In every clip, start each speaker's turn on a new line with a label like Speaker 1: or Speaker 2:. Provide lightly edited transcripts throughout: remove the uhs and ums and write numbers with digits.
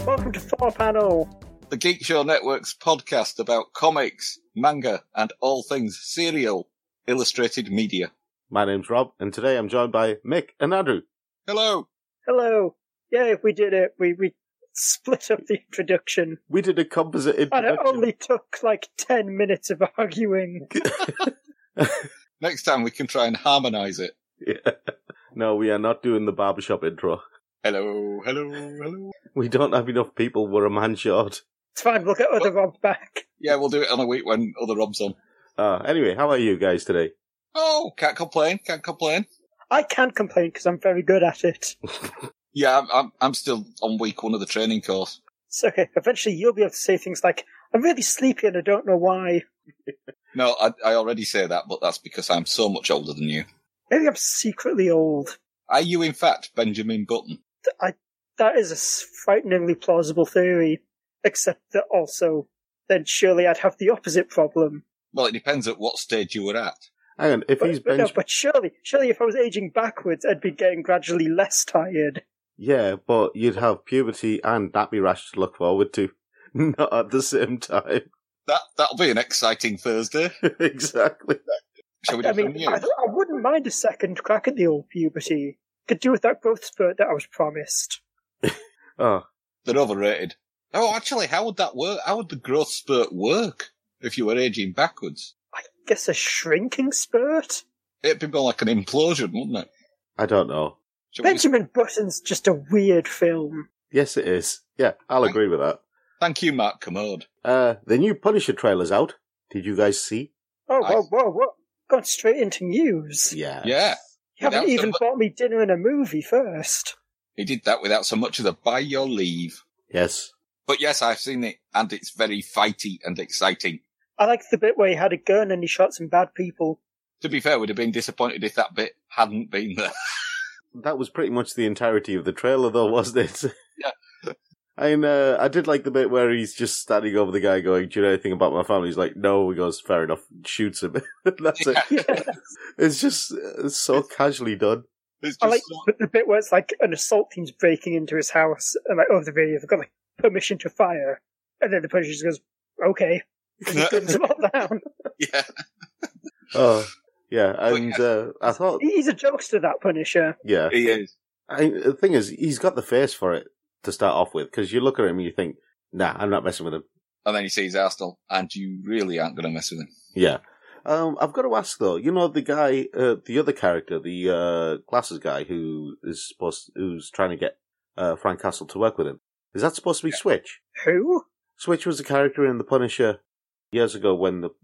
Speaker 1: welcome to 4Panel,
Speaker 2: the Geek Show Network's podcast about comics, manga, and all things serial illustrated media.
Speaker 3: My name's Rob, and today I'm joined by Mick and Andrew.
Speaker 2: Hello.
Speaker 1: Hello. Yeah, we did it. We split up the introduction.
Speaker 3: We did a composite introduction.
Speaker 1: And it only took like 10 minutes of arguing.
Speaker 2: Next time we can try and harmonise it.
Speaker 3: Yeah. No, we are not doing the barbershop intro.
Speaker 2: Hello, hello, hello.
Speaker 3: We don't have enough people. We're a man short.
Speaker 1: It's fine, we'll get other Rob back.
Speaker 2: Yeah, we'll do it on a week when other Rob's on.
Speaker 3: Anyway, how are you guys today?
Speaker 2: Oh, can't complain.
Speaker 1: I can't complain because I'm very good at it.
Speaker 2: Yeah, I'm still on week one of the training course.
Speaker 1: It's okay. Eventually you'll be able to say things like, I'm really sleepy and I don't know why.
Speaker 2: No, I already say that, but that's because I'm so much older than you.
Speaker 1: Maybe I'm secretly old.
Speaker 2: Are you, in fact, Benjamin Button?
Speaker 1: That is a frighteningly plausible theory. Except that also, then surely I'd have the opposite problem.
Speaker 2: Well, it depends at what stage you were at.
Speaker 3: Hang on, if he's Benjamin...
Speaker 1: No, but surely if I was aging backwards, I'd be getting gradually less tired.
Speaker 3: Yeah, but you'd have puberty and nappy rash to look forward to. Not at the same time.
Speaker 2: That'll be an exciting Thursday.
Speaker 3: Exactly.
Speaker 2: Shall we do some news?
Speaker 1: I wouldn't mind a second crack at the old puberty. Could do with that growth spurt that I was promised.
Speaker 3: Oh.
Speaker 2: They're overrated. Oh, actually, how would that work? How would the growth spurt work if you were aging backwards?
Speaker 1: I guess a shrinking spurt?
Speaker 2: It'd be more like an implosion, wouldn't it?
Speaker 3: I don't know.
Speaker 1: Benjamin Button's just a weird film.
Speaker 3: Yes, it is. Yeah, I'll agree with that.
Speaker 2: Thank you, Mark Commode.
Speaker 3: The new Punisher trailer's out. Did you guys see?
Speaker 1: Oh, whoa. Gone straight into news.
Speaker 3: Yeah.
Speaker 2: Yeah.
Speaker 1: You haven't even bought me dinner and a movie first.
Speaker 2: He did that without so much as a by your leave.
Speaker 3: Yes.
Speaker 2: But yes, I've seen it, and it's very fighty and exciting.
Speaker 1: I like the bit where he had a gun and he shot some bad people.
Speaker 2: To be fair, we'd have been disappointed if that bit hadn't been there.
Speaker 3: That was pretty much the entirety of the trailer, though, wasn't it?
Speaker 2: Yeah.
Speaker 3: I did like the bit where he's just standing over the guy going, do you know anything about my family? He's like, no. He goes, fair enough. Shoots him. That's it.
Speaker 1: Yes.
Speaker 3: It's so casually done.
Speaker 2: It's just
Speaker 1: I like the bit where it's like an assault team's breaking into his house and like, oh, they've got like permission to fire. And then the Punisher just goes, okay. And he guns them all down.
Speaker 2: Yeah.
Speaker 3: Oh, yeah. And I thought...
Speaker 1: He's a jokester, that Punisher.
Speaker 3: Yeah.
Speaker 2: He is.
Speaker 3: The thing is, he's got the face for it to start off with, because you look at him and you think, nah, I'm not messing with him.
Speaker 2: And then you see his Arsenal, and you really aren't going to mess with him.
Speaker 3: Yeah. I've got to ask though, you know, the guy, the other character, the glasses guy who's trying to get Frank Castle to work with him. Is that supposed to be Switch?
Speaker 1: Who?
Speaker 3: Switch was a character in The Punisher years ago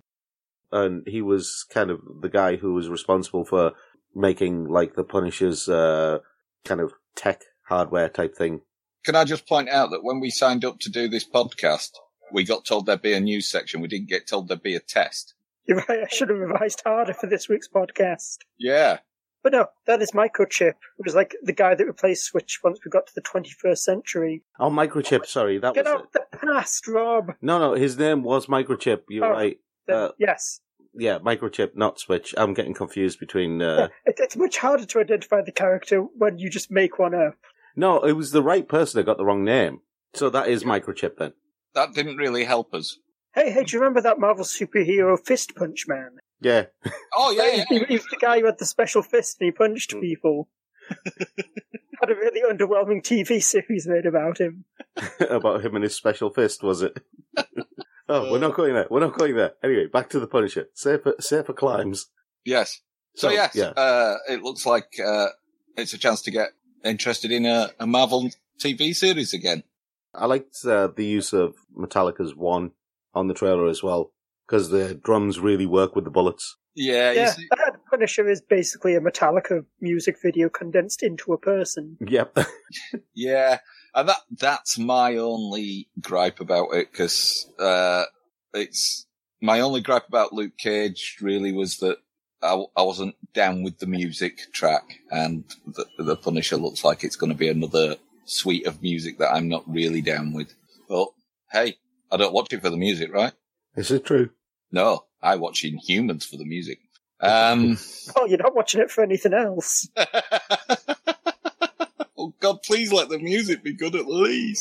Speaker 3: and he was kind of the guy who was responsible for making like the Punisher's kind of tech hardware type thing.
Speaker 2: Can I just point out that when we signed up to do this podcast, we got told there'd be a news section. We didn't get told there'd be a test.
Speaker 1: You're right, I should have revised harder for this week's podcast.
Speaker 2: Yeah.
Speaker 1: But no, that is Microchip. It was like the guy that replaced Switch once we got to the 21st century.
Speaker 3: Oh, Microchip, sorry. That
Speaker 1: Get
Speaker 3: was
Speaker 1: out the past, Rob!
Speaker 3: No, his name was Microchip. You're right.
Speaker 1: Yes.
Speaker 3: Yeah, Microchip, not Switch. I'm getting confused between...
Speaker 1: It's much harder to identify the character when you just make one up.
Speaker 3: No, it was the right person that got the wrong name. So that is Microchip then.
Speaker 2: That didn't really help us.
Speaker 1: Hey, do you remember that Marvel superhero Fist Punch Man?
Speaker 3: Yeah.
Speaker 2: Oh, yeah.
Speaker 1: He was the guy who had the special fist and he punched people. Had a really underwhelming TV series made about him.
Speaker 3: About him and his special fist, was it? Oh, we're not going there. Anyway, back to the Punisher. Safer climbs.
Speaker 2: Yes. So yes,
Speaker 3: yeah.
Speaker 2: It looks like it's a chance to get interested in a Marvel TV series again.
Speaker 3: I liked the use of Metallica's One on the trailer as well, because the drums really work with the bullets.
Speaker 2: Yeah.
Speaker 1: That Punisher is basically a Metallica music video condensed into a person.
Speaker 3: Yep.
Speaker 2: Yeah, and that's my only gripe about it, because it's my only gripe about Luke Cage really was that I wasn't down with the music track, and the Punisher looks like it's going to be another suite of music that I'm not really down with. But hey, I don't watch it for the music, right?
Speaker 3: Is it true?
Speaker 2: No, I watch Inhumans for the music.
Speaker 1: Oh, you're not watching it for anything else.
Speaker 2: Oh God, please let the music be good at least.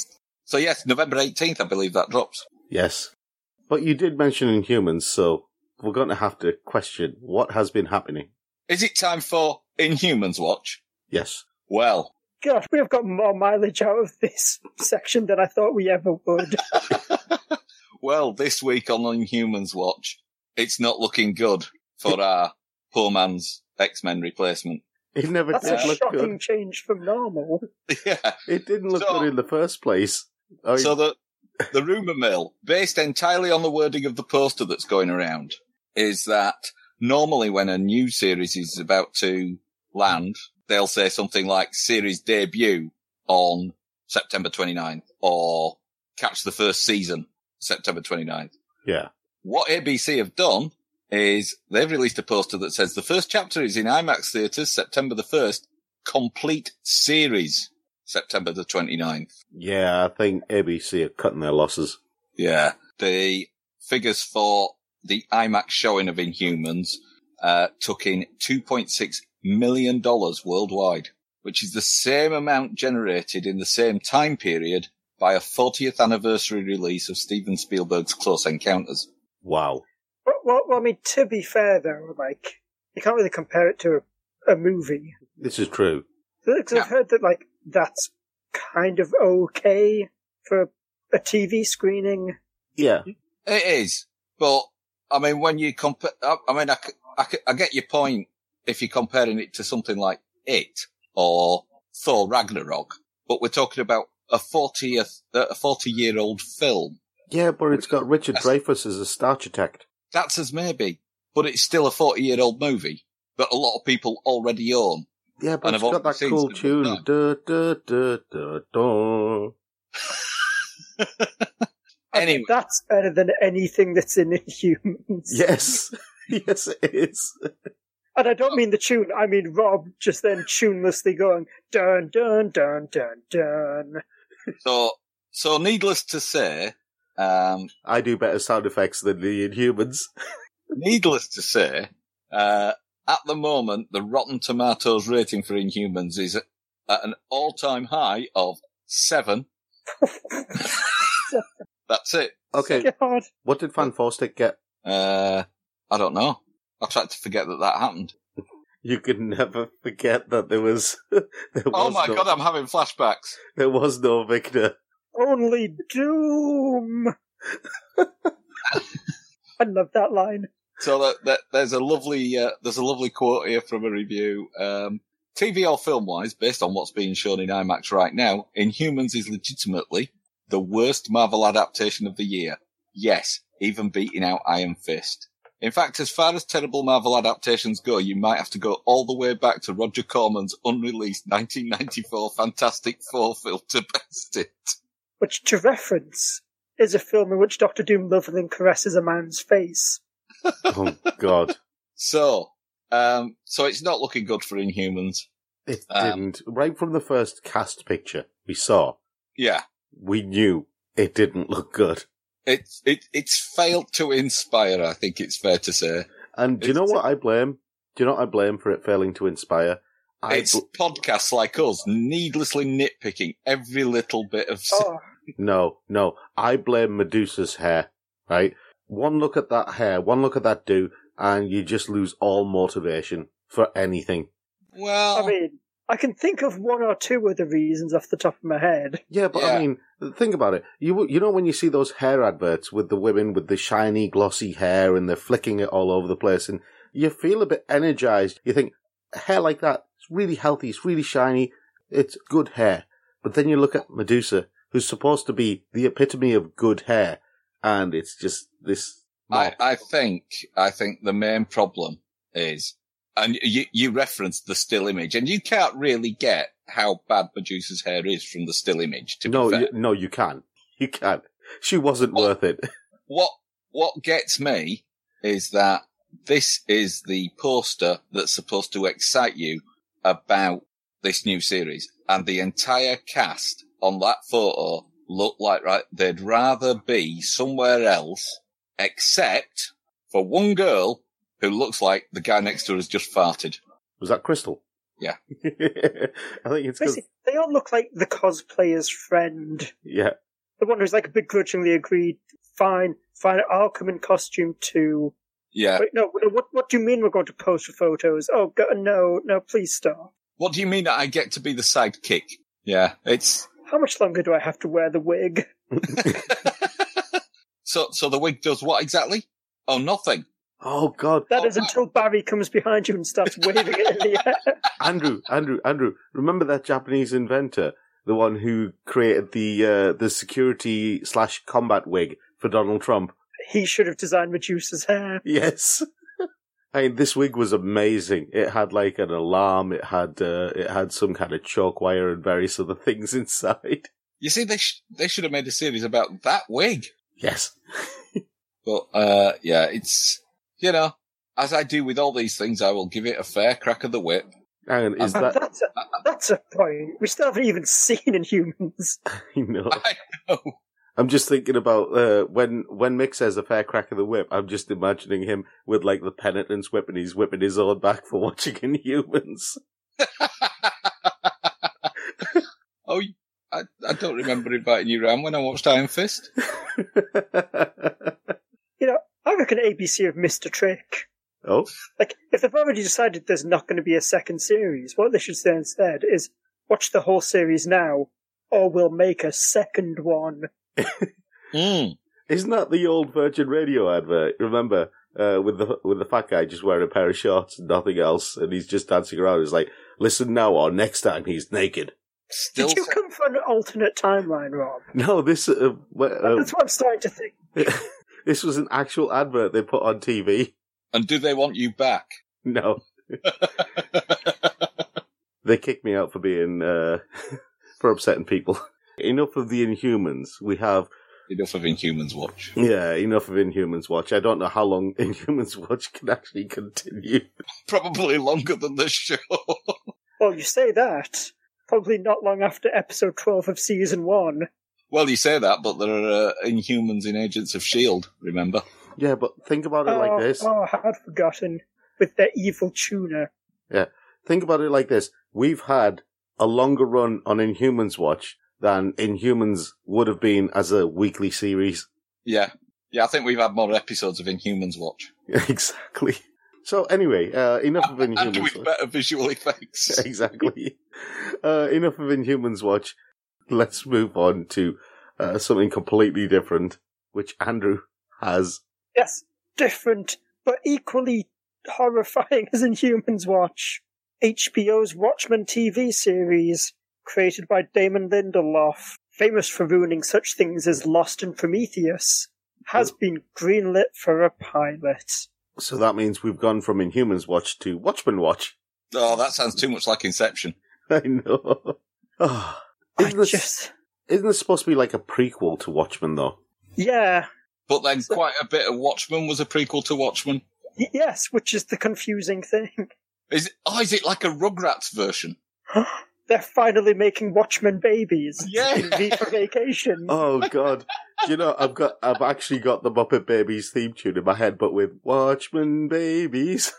Speaker 2: So yes, November 18th, I believe that drops.
Speaker 3: Yes. But you did mention Inhumans, so we're going to have to question what has been happening.
Speaker 2: Is it time for Inhumans Watch?
Speaker 3: Yes.
Speaker 2: Well.
Speaker 1: Gosh, we have got more mileage out of this section than I thought we ever would.
Speaker 2: Well, this week on Inhumans Watch, it's not looking good for our poor man's X-Men replacement.
Speaker 3: It never
Speaker 1: That's
Speaker 3: did
Speaker 1: a
Speaker 3: look
Speaker 1: shocking
Speaker 3: good.
Speaker 1: change from normal.
Speaker 2: Yeah.
Speaker 3: It didn't look good in the first place. I mean,
Speaker 2: So the rumour mill, based entirely on the wording of the poster that's going around, is that normally when a new series is about to land, they'll say something like series debut on September 29th or catch the first season September 29th.
Speaker 3: yeah.
Speaker 2: What ABC have done is they've released a poster that says the first chapter is in IMAX theatres September the 1st, complete series September the 29th.
Speaker 3: Yeah, I think ABC are cutting their losses.
Speaker 2: Yeah. The figures for the IMAX showing of Inhumans took in $2.6 million worldwide, which is the same amount generated in the same time period by a 40th anniversary release of Steven Spielberg's Close Encounters.
Speaker 3: Wow.
Speaker 1: Well, I mean, to be fair, though, like, you can't really compare it to a movie.
Speaker 3: This is true.
Speaker 1: Because I've heard that, like, that's kind of okay for a TV screening.
Speaker 3: Yeah.
Speaker 2: It is, but I mean, when you compare, I get your point if you're comparing it to something like It or Thor Ragnarok, but we're talking about a 40-year-old film.
Speaker 3: Yeah, but it's got Richard Dreyfuss as a star architect.
Speaker 2: That's as maybe, but it's still a 40-year-old movie that a lot of people already own.
Speaker 3: Yeah, but
Speaker 2: And
Speaker 3: it's
Speaker 2: I've
Speaker 3: got that
Speaker 2: seen
Speaker 3: cool
Speaker 2: some
Speaker 3: tune.
Speaker 2: of
Speaker 3: Da, da, da, da, da.
Speaker 2: Anyway,
Speaker 1: That's better than anything that's in Inhumans.
Speaker 3: Yes. Yes, it is.
Speaker 1: And I don't mean the tune, I mean Rob just then tunelessly going, dun, dun, dun, dun, dun.
Speaker 2: so needless to say,
Speaker 3: I do better sound effects than the Inhumans.
Speaker 2: needless to say, at the moment, the Rotten Tomatoes rating for Inhumans is at an all-time high of 7. That's it.
Speaker 3: Okay,
Speaker 1: God.
Speaker 3: what did Fan Stick get?
Speaker 2: I don't know. I tried to forget that happened.
Speaker 3: You could never forget that there was
Speaker 2: Oh my god, I'm having flashbacks.
Speaker 3: there was no Victor.
Speaker 1: Only Doom! I love that line.
Speaker 2: So there's a lovely quote here from a review. TV or film-wise, based on what's being shown in IMAX right now, Inhumans is legitimately the worst Marvel adaptation of the year. Yes, even beating out Iron Fist. In fact, as far as terrible Marvel adaptations go, you might have to go all the way back to Roger Corman's unreleased 1994 Fantastic Four film to best it.
Speaker 1: Which, to reference, is a film in which Dr. Doom lovingly caresses a man's face.
Speaker 3: Oh, God.
Speaker 2: So it's not looking good for Inhumans.
Speaker 3: It didn't. Right from the first cast picture we saw,
Speaker 2: Yeah.
Speaker 3: we knew it didn't look good.
Speaker 2: It's failed to inspire, I think it's fair to say.
Speaker 3: And do you know what I blame? Do you know what I blame for it failing to inspire?
Speaker 2: It's podcasts like us needlessly nitpicking every little bit of...
Speaker 1: Oh,
Speaker 3: No. I blame Medusa's hair, right? One look at that hair, one look at that do, and you just lose all motivation for anything.
Speaker 2: Well...
Speaker 1: I mean, I can think of one or two other reasons off the top of my head.
Speaker 3: Yeah, but
Speaker 2: Yeah.
Speaker 3: I mean, think about it. You know when you see those hair adverts with the women with the shiny, glossy hair and they're flicking it all over the place and you feel a bit energized. You think, hair like that, it's really healthy, it's really shiny, it's good hair. But then you look at Medusa, who's supposed to be the epitome of good hair, and it's just this...
Speaker 2: I think the main problem is, and you referenced the still image, and you can't really get how bad Medusa's hair is from the still image, to be fair.
Speaker 3: No, you can't. You can't. She wasn't worth it.
Speaker 2: What gets me is that this is the poster that's supposed to excite you about this new series, and the entire cast on that photo look like they'd rather be somewhere else, except for one girl who looks like the guy next to her has just farted.
Speaker 3: Was that Crystal?
Speaker 2: Yeah.
Speaker 3: I think it's because...
Speaker 1: Basically, they all look like the cosplayer's friend.
Speaker 3: Yeah.
Speaker 1: The one who's like begrudgingly agreed, fine, I'll come in costume too.
Speaker 2: Yeah.
Speaker 1: Wait, no, what do you mean we're going to pose for photos? Oh, no, please stop.
Speaker 2: What do you mean that I get to be the sidekick? Yeah, it's...
Speaker 1: How much longer do I have to wear the wig?
Speaker 2: So the wig does what exactly? Oh, nothing.
Speaker 3: Oh, God.
Speaker 1: That is until Barry comes behind you and starts waving it in the air.
Speaker 3: Andrew, remember that Japanese inventor? The one who created the security/combat wig for Donald Trump?
Speaker 1: He should have designed Medusa's hair.
Speaker 3: Yes. I mean, this wig was amazing. It had like an alarm. It had some kind of chalk wire and various other things inside.
Speaker 2: You see, they should have made a series about that wig.
Speaker 3: Yes.
Speaker 2: But, yeah, it's, as I do with all these things, I will give it a fair crack of the whip.
Speaker 3: And
Speaker 1: that's a point. We still haven't even seen Inhumans.
Speaker 3: I know.
Speaker 2: I know.
Speaker 3: I'm just thinking about when Mick says a fair crack of the whip, I'm just imagining him with like the penitence whip and he's whipping his own back for watching Inhumans.
Speaker 2: Oh, I don't remember inviting you around when I watched Iron Fist.
Speaker 1: I reckon ABC have missed a trick.
Speaker 3: Oh?
Speaker 1: Like, if they've already decided there's not going to be a second series, what they should say instead is, watch the whole series now, or we'll make a second one.
Speaker 3: Isn't that the old Virgin Radio advert? Remember, with the fat guy just wearing a pair of shorts and nothing else, and he's just dancing around. It's like, listen now, or next time he's naked.
Speaker 1: Did you come from an alternate timeline, Rob?
Speaker 3: No, this...
Speaker 1: That's what I'm starting to think.
Speaker 3: This was an actual advert they put on TV.
Speaker 2: And do they want you back?
Speaker 3: No. They kicked me out for being... for upsetting people. Enough of the Inhumans. We have...
Speaker 2: Enough of Inhumans Watch.
Speaker 3: Yeah, enough of Inhumans Watch. I don't know how long Inhumans Watch can actually continue.
Speaker 2: Probably longer than this show.
Speaker 1: Well, you say that. Probably not long after episode 12 of season 1.
Speaker 2: Well, you say that, but there are Inhumans in Agents of S.H.I.E.L.D., remember?
Speaker 3: Yeah, but think about it like this.
Speaker 1: Oh, I had forgotten. With their evil tuna.
Speaker 3: Yeah, think about it like this. We've had a longer run on Inhumans Watch than Inhumans would have been as a weekly series.
Speaker 2: Yeah. Yeah, I think we've had more episodes of Inhumans Watch.
Speaker 3: Exactly. So anyway, enough of Inhumans
Speaker 2: And with
Speaker 3: Watch.
Speaker 2: better visual effects.
Speaker 3: Exactly. Enough of Inhumans Watch. Let's move on to something completely different, which Andrew has.
Speaker 1: Yes, different, but equally horrifying as Inhumans Watch. HBO's Watchmen TV series, created by Damon Lindelof, famous for ruining such things as Lost and Prometheus, has been greenlit for a pilot.
Speaker 3: So that means we've gone from Inhumans Watch to Watchmen Watch.
Speaker 2: Oh, that sounds too much like Inception.
Speaker 3: I know. Oh, isn't this supposed to be like a prequel to Watchmen, though?
Speaker 1: Yeah.
Speaker 2: But then quite a bit of Watchmen was a prequel to Watchmen.
Speaker 1: Yes, which is the confusing thing.
Speaker 2: Is it like a Rugrats version?
Speaker 1: They're finally making Watchmen babies.
Speaker 2: Yeah.
Speaker 1: In V for Vacation.
Speaker 3: Oh God! Do you know I've actually got the Muppet Babies theme tune in my head, but with Watchmen babies.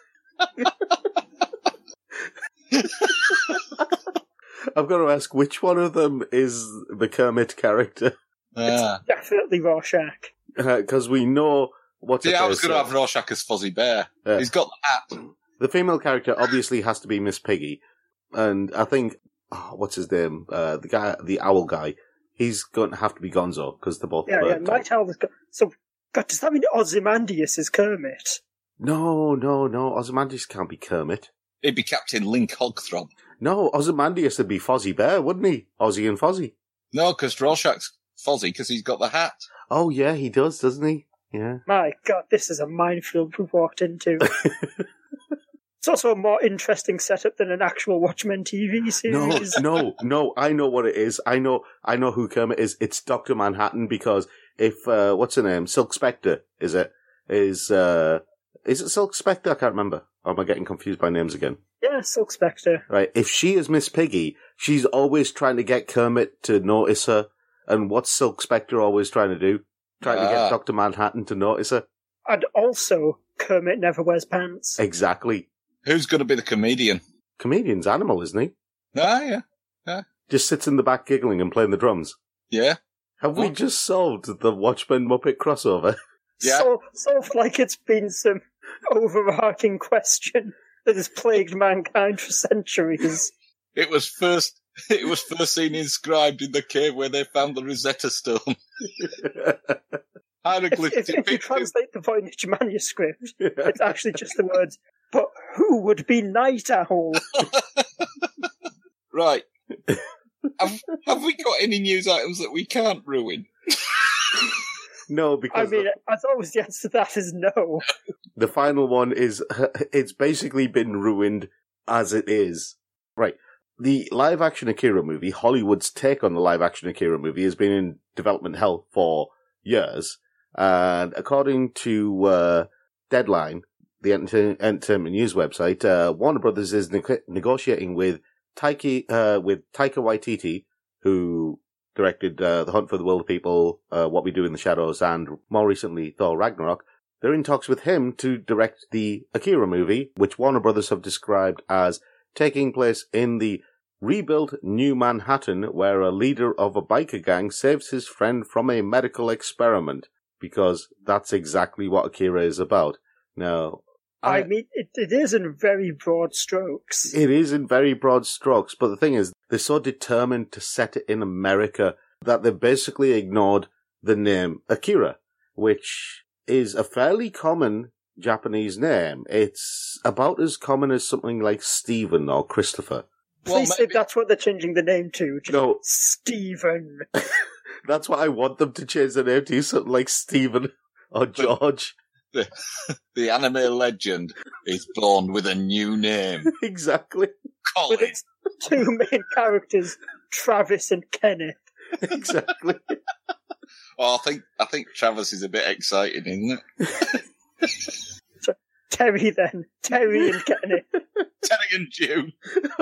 Speaker 3: I've got to ask, which one of them is the Kermit character?
Speaker 1: It's definitely Rorschach.
Speaker 3: Because we know what's.
Speaker 2: Yeah, I was going to have Rorschach as Fuzzy Bear.
Speaker 3: Yeah.
Speaker 2: He's got the hat.
Speaker 3: The female character obviously has to be Miss Piggy, and I think what's his name? The owl guy. He's going to have to be Gonzo because they're both.
Speaker 1: Yeah, Night Owl is. So, God, does that mean Ozymandias is Kermit?
Speaker 3: No. Ozymandias can't be Kermit.
Speaker 2: He'd be Captain Link Hogthrob.
Speaker 3: No, Ozymandias would be Fozzie Bear, wouldn't he? Ozzy and Fozzie.
Speaker 2: No, because Rorschach's Fozzie because he's got the hat.
Speaker 3: Oh yeah, he does, doesn't he? Yeah.
Speaker 1: My God, this is a minefield we've walked into. It's also a more interesting setup than an actual Watchmen TV series.
Speaker 3: No. I know what it is. I know who Kermit is. It's Dr. Manhattan because if what's her name? Silk Spectre, is it? Is it Silk Spectre? I can't remember. Or am I getting confused by names again?
Speaker 1: Yeah, Silk Spectre.
Speaker 3: Right. If she is Miss Piggy, she's always trying to get Kermit to notice her. And what's Silk Spectre always trying to do? Trying to get Dr. Manhattan to notice her.
Speaker 1: And also, Kermit never wears pants.
Speaker 3: Exactly.
Speaker 2: Who's going to be the comedian?
Speaker 3: Comedian's Animal, isn't he?
Speaker 2: Yeah.
Speaker 3: Just sits in the back giggling and playing the drums.
Speaker 2: Yeah.
Speaker 3: Have we
Speaker 2: What?
Speaker 3: just solved the Watchmen Muppet crossover?
Speaker 2: Yeah.
Speaker 1: Sort of like it's been some overarching question that has plagued mankind for centuries.
Speaker 2: It was first seen inscribed in the cave where they found the Rosetta Stone. Hieroglyphs
Speaker 1: If you
Speaker 2: depicting-
Speaker 1: translate the Voynich manuscript, it's actually just the words, but who would be Night Owl?
Speaker 2: Right. Have we got any news items that we can't ruin?
Speaker 3: No,
Speaker 1: I
Speaker 3: because
Speaker 1: mean, as always, the answer to that is no.
Speaker 3: the final one is, it's basically been ruined as it is. Right. The live-action Akira movie, Hollywood's take on the live-action Akira movie, has been in development hell for years. And according to Deadline, the entertainment news website, Warner Brothers is negotiating with Taika Waititi, who directed The Hunt for the Wilder People, What We Do in the Shadows, and more recently Thor Ragnarok. They're in talks with him to direct the Akira movie, which Warner Brothers have described as taking place in the rebuilt New Manhattan, where a leader of a biker gang saves his friend from a medical experiment, because that's exactly what Akira is about. Now,
Speaker 1: I mean, it is in very broad strokes.
Speaker 3: it is in very broad strokes, but the thing is, they're so determined to set it in America that they've basically ignored the name Akira, which is a fairly common Japanese name. It's about as common as something like Stephen or Christopher.
Speaker 1: Please say that's what they're changing the name to. Just
Speaker 3: No.
Speaker 1: Stephen.
Speaker 3: That's what I want them to change the name to, something like Stephen or George.
Speaker 2: The anime legend is born with a new name.
Speaker 3: Exactly.
Speaker 2: Call
Speaker 1: With
Speaker 2: it.
Speaker 1: its two main characters, Travis and Kenneth.
Speaker 3: Exactly.
Speaker 2: Oh, I think Travis is a bit exciting, isn't it?
Speaker 1: Terry then. Terry and Kenneth.
Speaker 2: Terry and June.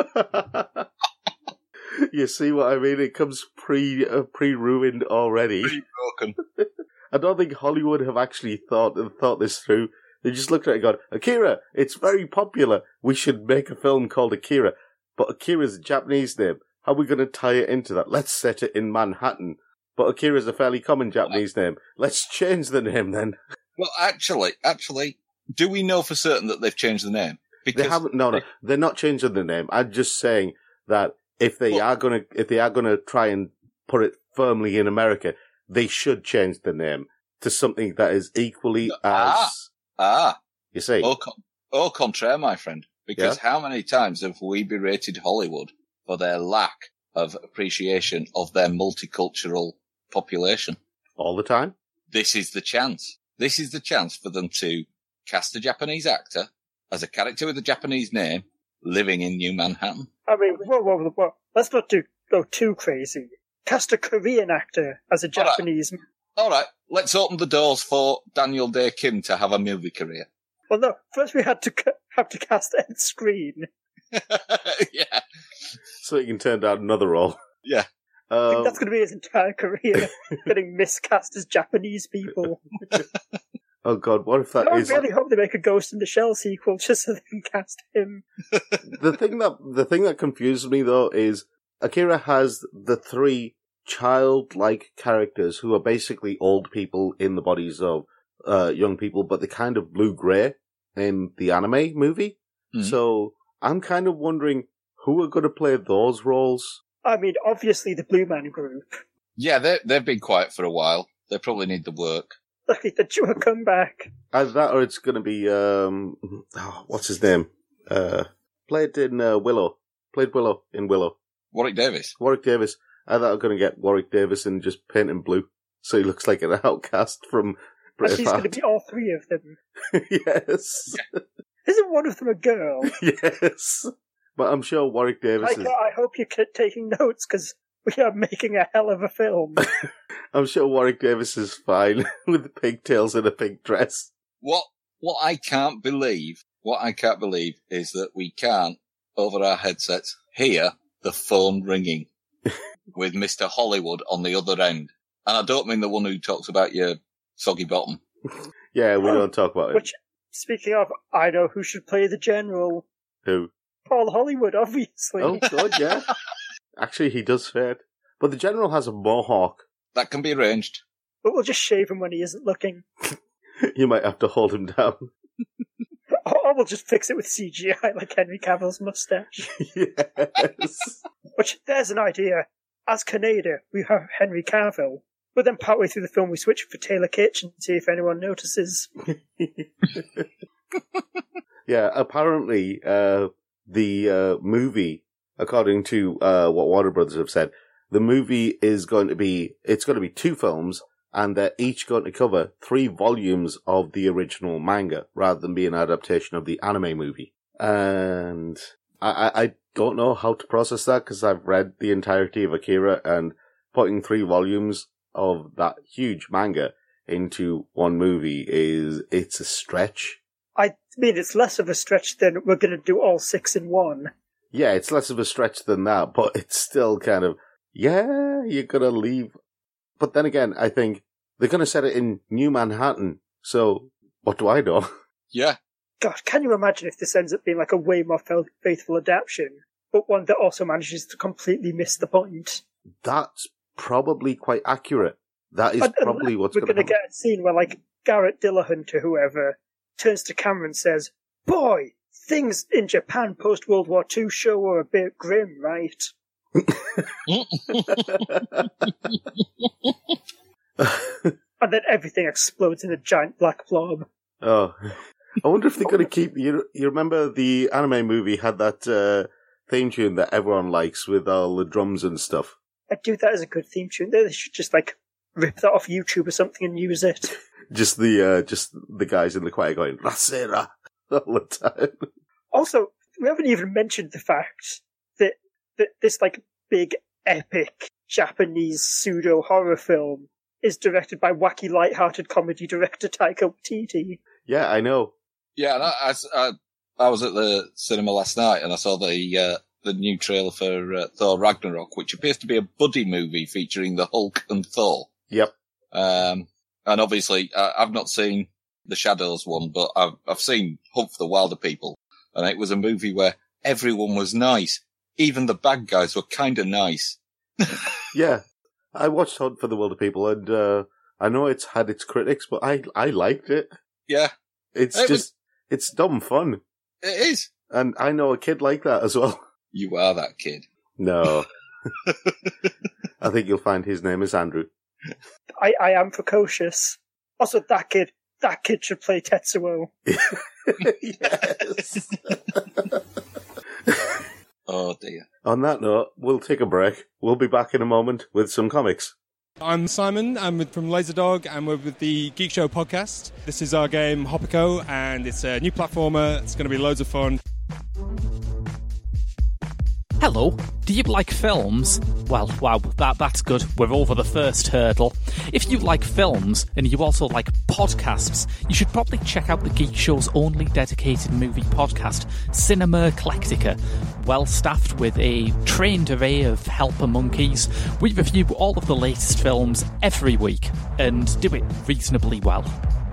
Speaker 3: You see what I mean? It comes pre-ruined already.
Speaker 2: Pretty broken.
Speaker 3: I don't think Hollywood have actually thought this through. They just looked at it and gone, Akira, it's very popular. We should make a film called Akira. But Akira's a Japanese name. How are we going to tie it into that? Let's set it in Manhattan. But Akira's a fairly common Japanese name. Let's change the name then.
Speaker 2: Well, actually, do we know for certain that they've changed the name?
Speaker 3: They haven't. No, they're not changing the name. I'm just saying that if they are gonna try and put it firmly in America, they should change the name to something that is equally as. You see,
Speaker 2: Au contraire, my friend. Because how many times have we berated Hollywood for their lack of appreciation of their multicultural population?
Speaker 3: all the time.
Speaker 2: This is the chance. This is the chance for them to cast a Japanese actor as a character with a Japanese name living in New Manhattan.
Speaker 1: I mean, whoa. Let's not go too crazy. Cast a Korean actor as a Japanese.
Speaker 2: All right, let's open the doors for Daniel Day Kim to have a movie career.
Speaker 1: Well, no. First, we had to have to cast Ed Screen.
Speaker 2: Yeah.
Speaker 3: So you can turn down another role.
Speaker 2: Yeah.
Speaker 1: I think that's going to be his entire career, getting miscast as Japanese people.
Speaker 3: Oh God, what if that
Speaker 1: I
Speaker 3: is?
Speaker 1: really hope they make a Ghost in the Shell sequel just so they can cast him.
Speaker 3: The thing that confuses me though is Akira has the three childlike characters who are basically old people in the bodies of young people, but they're kind of blue-grey in the anime movie.
Speaker 2: Mm-hmm.
Speaker 3: So I'm kind of wondering who are going to play those roles.
Speaker 1: I mean, obviously the Blue Man Group.
Speaker 2: Yeah, they've been quiet for a while. They probably need the work.
Speaker 1: Lucky that you will come back.
Speaker 3: Either that or it's going to be, what's his name? Played Willow in Willow.
Speaker 2: Warwick Davis.
Speaker 3: Warwick Davis. I thought I'm going to get Warwick Davis and just paint him blue. So he looks like an outcast from
Speaker 1: And she's going to
Speaker 3: Braveheart.
Speaker 1: be all three of them.
Speaker 3: Yes.
Speaker 1: Isn't one of them a girl?
Speaker 3: Yes. But I'm sure Warwick Davis is...
Speaker 1: I hope you're taking notes, because we are making a hell of a film.
Speaker 3: I'm sure Warwick Davis is fine with the pigtails and a pink dress.
Speaker 2: What I can't believe is that we can't, over our headsets, hear the phone ringing with Mr. Hollywood on the other end. And I don't mean the one who talks about your soggy bottom.
Speaker 3: Yeah, we don't talk about it.
Speaker 1: Which, speaking of, I know who should play the General.
Speaker 3: Who?
Speaker 1: Paul Hollywood, obviously.
Speaker 3: Oh, God, yeah. Actually, he does fit. But the General has a mohawk.
Speaker 2: That can be arranged.
Speaker 1: But we'll just shave him when he isn't looking.
Speaker 3: You might have to hold him down.
Speaker 1: Or we'll just fix it with CGI like Henry Cavill's mustache.
Speaker 3: Yes.
Speaker 1: Which, there's an idea. As Canada, we have Henry Cavill. But then partway through the film we switch for Taylor Kitchen to see if anyone notices.
Speaker 3: Yeah, apparently the movie, according to what Warner Brothers have said, the movie is going to be 2 films, and they're each going to cover 3 volumes of the original manga, rather than be an adaptation of the anime movie. And I don't know how to process that, because I've read the entirety of Akira, and putting 3 volumes of that huge manga into one movie it's a stretch.
Speaker 1: I mean, it's less of a stretch than we're going to do all 6 in one.
Speaker 3: Yeah, it's less of a stretch than that, but it's still kind of, yeah, you're going to leave. But then again, I think they're going to set it in New Manhattan, so what do I know?
Speaker 2: Yeah.
Speaker 1: God, can you imagine if this ends up being like a way more faithful adaptation, but one that also manages to completely miss the point?
Speaker 3: That's probably quite accurate. That is probably what's going to happen.
Speaker 1: We're going to get a scene where, like, Garrett Dillahunt or whoever turns to camera and says, "Boy, things in Japan post-World War II show are a bit grim, right?" And then everything explodes in a giant black blob.
Speaker 3: Oh. I wonder if they're going to keep... You remember the anime movie had that theme tune that everyone likes with all the drums and stuff?
Speaker 1: I do that as a good theme tune. They should just, like, rip that off YouTube or something and use it.
Speaker 3: Just the guys in the choir going, "Rasera," all the time.
Speaker 1: Also, we haven't even mentioned the fact that this, like, big, epic Japanese pseudo-horror film is directed by wacky, light-hearted comedy director Taika Waititi.
Speaker 3: Yeah, I know.
Speaker 2: Yeah, and I was at the cinema last night and I saw the new trailer for Thor Ragnarok, which appears to be a buddy movie featuring the Hulk and Thor.
Speaker 3: Yep.
Speaker 2: And obviously, I've not seen the Shadows one, but I've seen Hunt for the Wilder People, and it was a movie where everyone was nice. Even the bad guys were kind of nice.
Speaker 3: Yeah. I watched Hunt for the Wilder People, and I know it's had its critics, but I liked it.
Speaker 2: Yeah.
Speaker 3: It's dumb fun.
Speaker 2: It is.
Speaker 3: And I know a kid like that as well.
Speaker 2: You are that kid.
Speaker 3: No. I think you'll find his name is Andrew.
Speaker 1: I am precocious. Also, that kid should play Tetsuo.
Speaker 3: Yes.
Speaker 2: Oh dear.
Speaker 3: On that note, we'll take a break. We'll be back in a moment with some comics.
Speaker 4: I'm Simon, I'm from Laserdog, and we're with the Geek Show podcast. This is our game Hoppico, and it's a new platformer. It's going to be loads of fun.
Speaker 5: Hello, do you like films? Well, wow, that's good. We're over the first hurdle. If you like films, and you also like podcasts, you should probably check out the Geek Show's only dedicated movie podcast, Cinema Eclectica. Well staffed with a trained array of helper monkeys, we review all of the latest films every week, and do it reasonably well.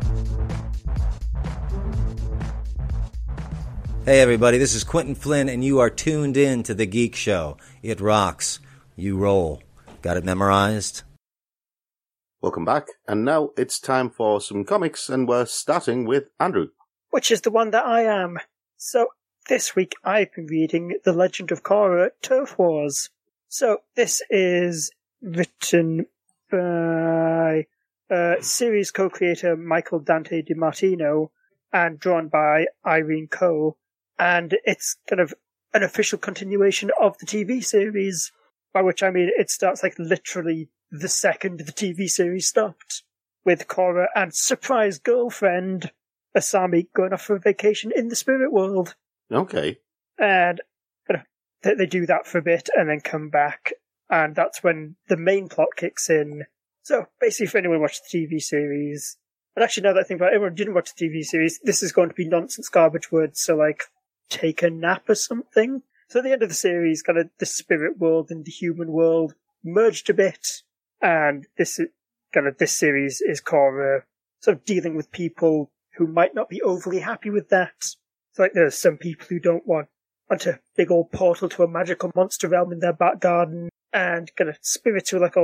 Speaker 6: Hey everybody, this is Quentin Flynn, and you are tuned in to The Geek Show. It rocks. You roll. Got it memorized?
Speaker 3: Welcome back, and now it's time for some comics, and we're starting with Andrew.
Speaker 1: Which is the one that I am. So, this week I've been reading The Legend of Korra Turf Wars. So, this is written by series co-creator Michael Dante DiMartino and drawn by Irene Coe. And it's kind of an official continuation of the TV series, by which I mean it starts like literally the second the TV series stopped, with Korra and surprise girlfriend Asami going off for a vacation in the spirit world.
Speaker 3: Okay.
Speaker 1: And they do that for a bit and then come back, and that's when the main plot kicks in. So basically, if anyone watched the TV series, and actually now that I think about it, everyone didn't watch the TV series, this is going to be nonsense garbage words, so like, take a nap or something. So at the end of the series, kind of the spirit world and the human world merged a bit, and this series is Korra sort of dealing with people who might not be overly happy with that. So like there's some people who don't want a big old portal to a magical monster realm in their back garden, and kind of spirits who are like, oh,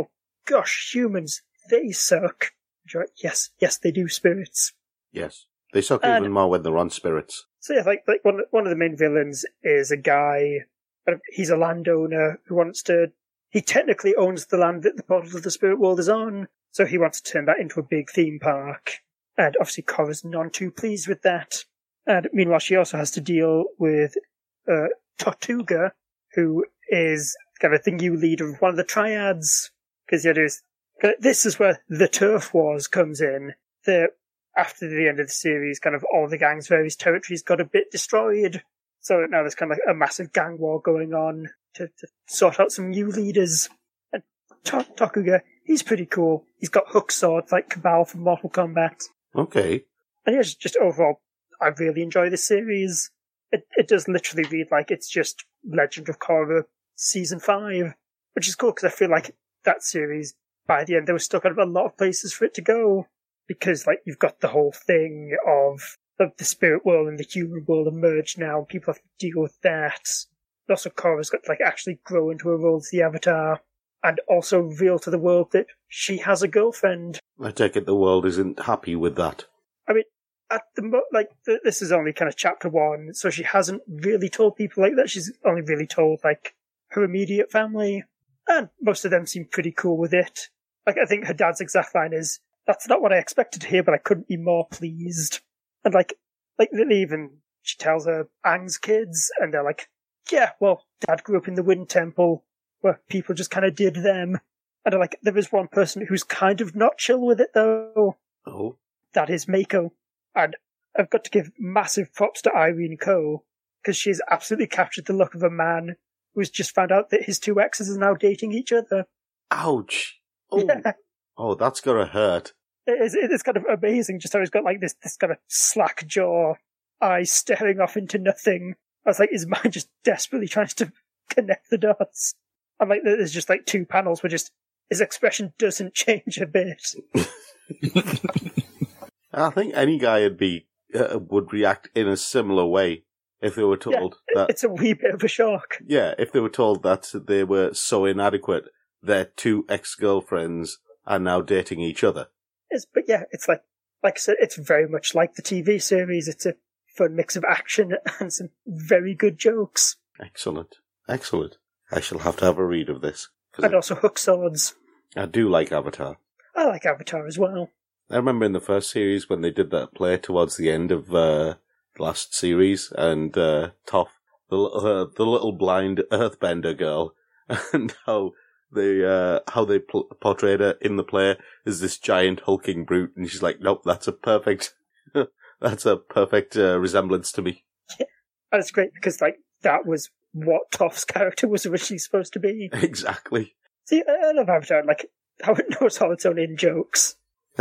Speaker 1: gosh, humans, they suck. Like, yes, they do, spirits.
Speaker 3: Yes. They suck even more when they're on spirits.
Speaker 1: So yeah, like one of the main villains is a guy, he's a landowner who he technically owns the land that the portal of the spirit world is on, so he wants to turn that into a big theme park. And obviously Korra's none too pleased with that. And meanwhile, she also has to deal with Tortuga, who is kind of the new leader of one of the triads. Because the idea is, this is where the turf wars comes in. After the end of the series, kind of all the gang's various territories got a bit destroyed. So now there's kind of like a massive gang war going on to sort out some new leaders. And Tortuga, he's pretty cool. He's got hook swords like Cabal from Mortal Kombat.
Speaker 3: Okay.
Speaker 1: And yeah, just overall, I really enjoy this series. It does literally read like it's just Legend of Korra Season 5, which is cool because I feel like that series, by the end, there was still kind of a lot of places for it to go. Because, like, you've got the whole thing of the spirit world and the human world emerge now. People have to deal with that. Also, Korra's got to, like, actually grow into her role as the Avatar. And also reveal to the world that she has a girlfriend.
Speaker 3: I take it the world isn't happy with that.
Speaker 1: I mean, at this is only kind of chapter 1, so she hasn't really told people like that. She's only really told, like, her immediate family. And most of them seem pretty cool with it. Like, I think her dad's exact line is, "That's not what I expected to hear, but I couldn't be more pleased." And she tells her Aang's kids, and they're like, "Yeah, well, Dad grew up in the Wind Temple, where people just kind of did them." And they're like, there is one person who's kind of not chill with it, though.
Speaker 3: Oh.
Speaker 1: That is Mako. And I've got to give massive props to Irene Ko, because she's absolutely captured the look of a man who's just found out that his two exes are now dating each other.
Speaker 3: Ouch. Oh.
Speaker 1: Yeah.
Speaker 3: Oh, that's gotta hurt.
Speaker 1: It's kind of amazing just how he's got like this kind of slack jaw, eyes staring off into nothing. I was like, his mind just desperately trying to connect the dots. And like, there's just like 2 panels where just his expression doesn't change a bit.
Speaker 3: I think any guy would react in a similar way if they were told that. It's
Speaker 1: a wee bit of a shock.
Speaker 3: Yeah, if they were told that they were so inadequate, their 2 ex-girlfriends are now dating each other.
Speaker 1: But yeah, it's like I said, it's very much like the TV series. It's a fun mix of action and some very good jokes.
Speaker 3: Excellent. I shall have to have a read of this.
Speaker 1: And also hook swords.
Speaker 3: I do like Avatar.
Speaker 1: I like Avatar as well.
Speaker 3: I remember in the first series when they did that play towards the end of the last series, and Toph, the little blind earthbender girl, and how they portrayed her in the play as this giant hulking brute, and she's like, nope, that's a perfect resemblance to me.
Speaker 1: Yeah. And it's great because like that was what Toph's character was originally supposed to be.
Speaker 3: Exactly.
Speaker 1: See, I love Avatar, like how it knows all its own in jokes.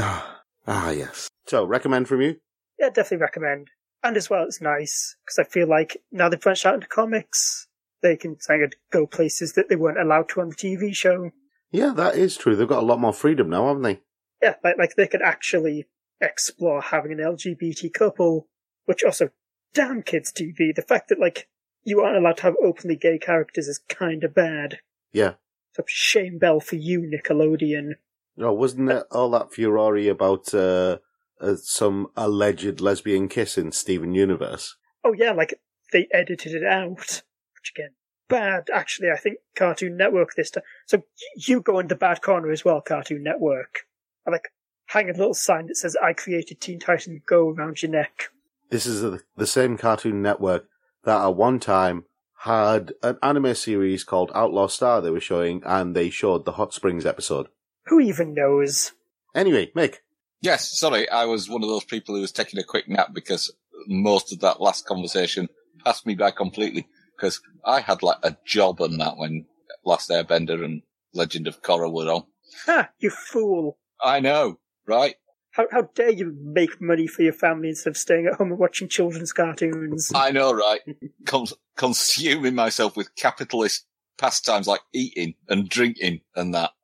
Speaker 3: Yes. So, recommend from you?
Speaker 1: Yeah, definitely recommend. And as well, it's nice because I feel like now they've branched out into comics, they can kind of go places that they weren't allowed to on the TV show.
Speaker 3: Yeah, that is true. They've got a lot more freedom now, haven't they?
Speaker 1: Yeah, like they could actually explore having an LGBT couple, which also, damn kids TV, the fact that like you aren't allowed to have openly gay characters is kind of bad.
Speaker 3: Yeah.
Speaker 1: So shame bell for you, Nickelodeon.
Speaker 3: Oh, wasn't there all that furore about some alleged lesbian kiss in Steven Universe?
Speaker 1: Oh yeah, like they edited it out, which again, bad. Actually, I think Cartoon Network this time. So you go in the bad corner as well, Cartoon Network. I like hang a little sign that says "I created Teen Titans Go" around your neck.
Speaker 3: This is the same Cartoon Network that at one time had an anime series called Outlaw Star they were showing, and they showed the Hot Springs episode.
Speaker 1: Who even knows?
Speaker 3: Anyway, Mick.
Speaker 2: Yes, sorry, I was one of those people who was taking a quick nap because most of that last conversation passed me by completely. Because I had like a job on that when Last Airbender and Legend of Korra were on.
Speaker 1: Ha! You fool!
Speaker 2: I know, right?
Speaker 1: How dare you make money for your family instead of staying at home and watching children's cartoons?
Speaker 2: I know, right? Consuming myself with capitalist pastimes like eating and drinking and that.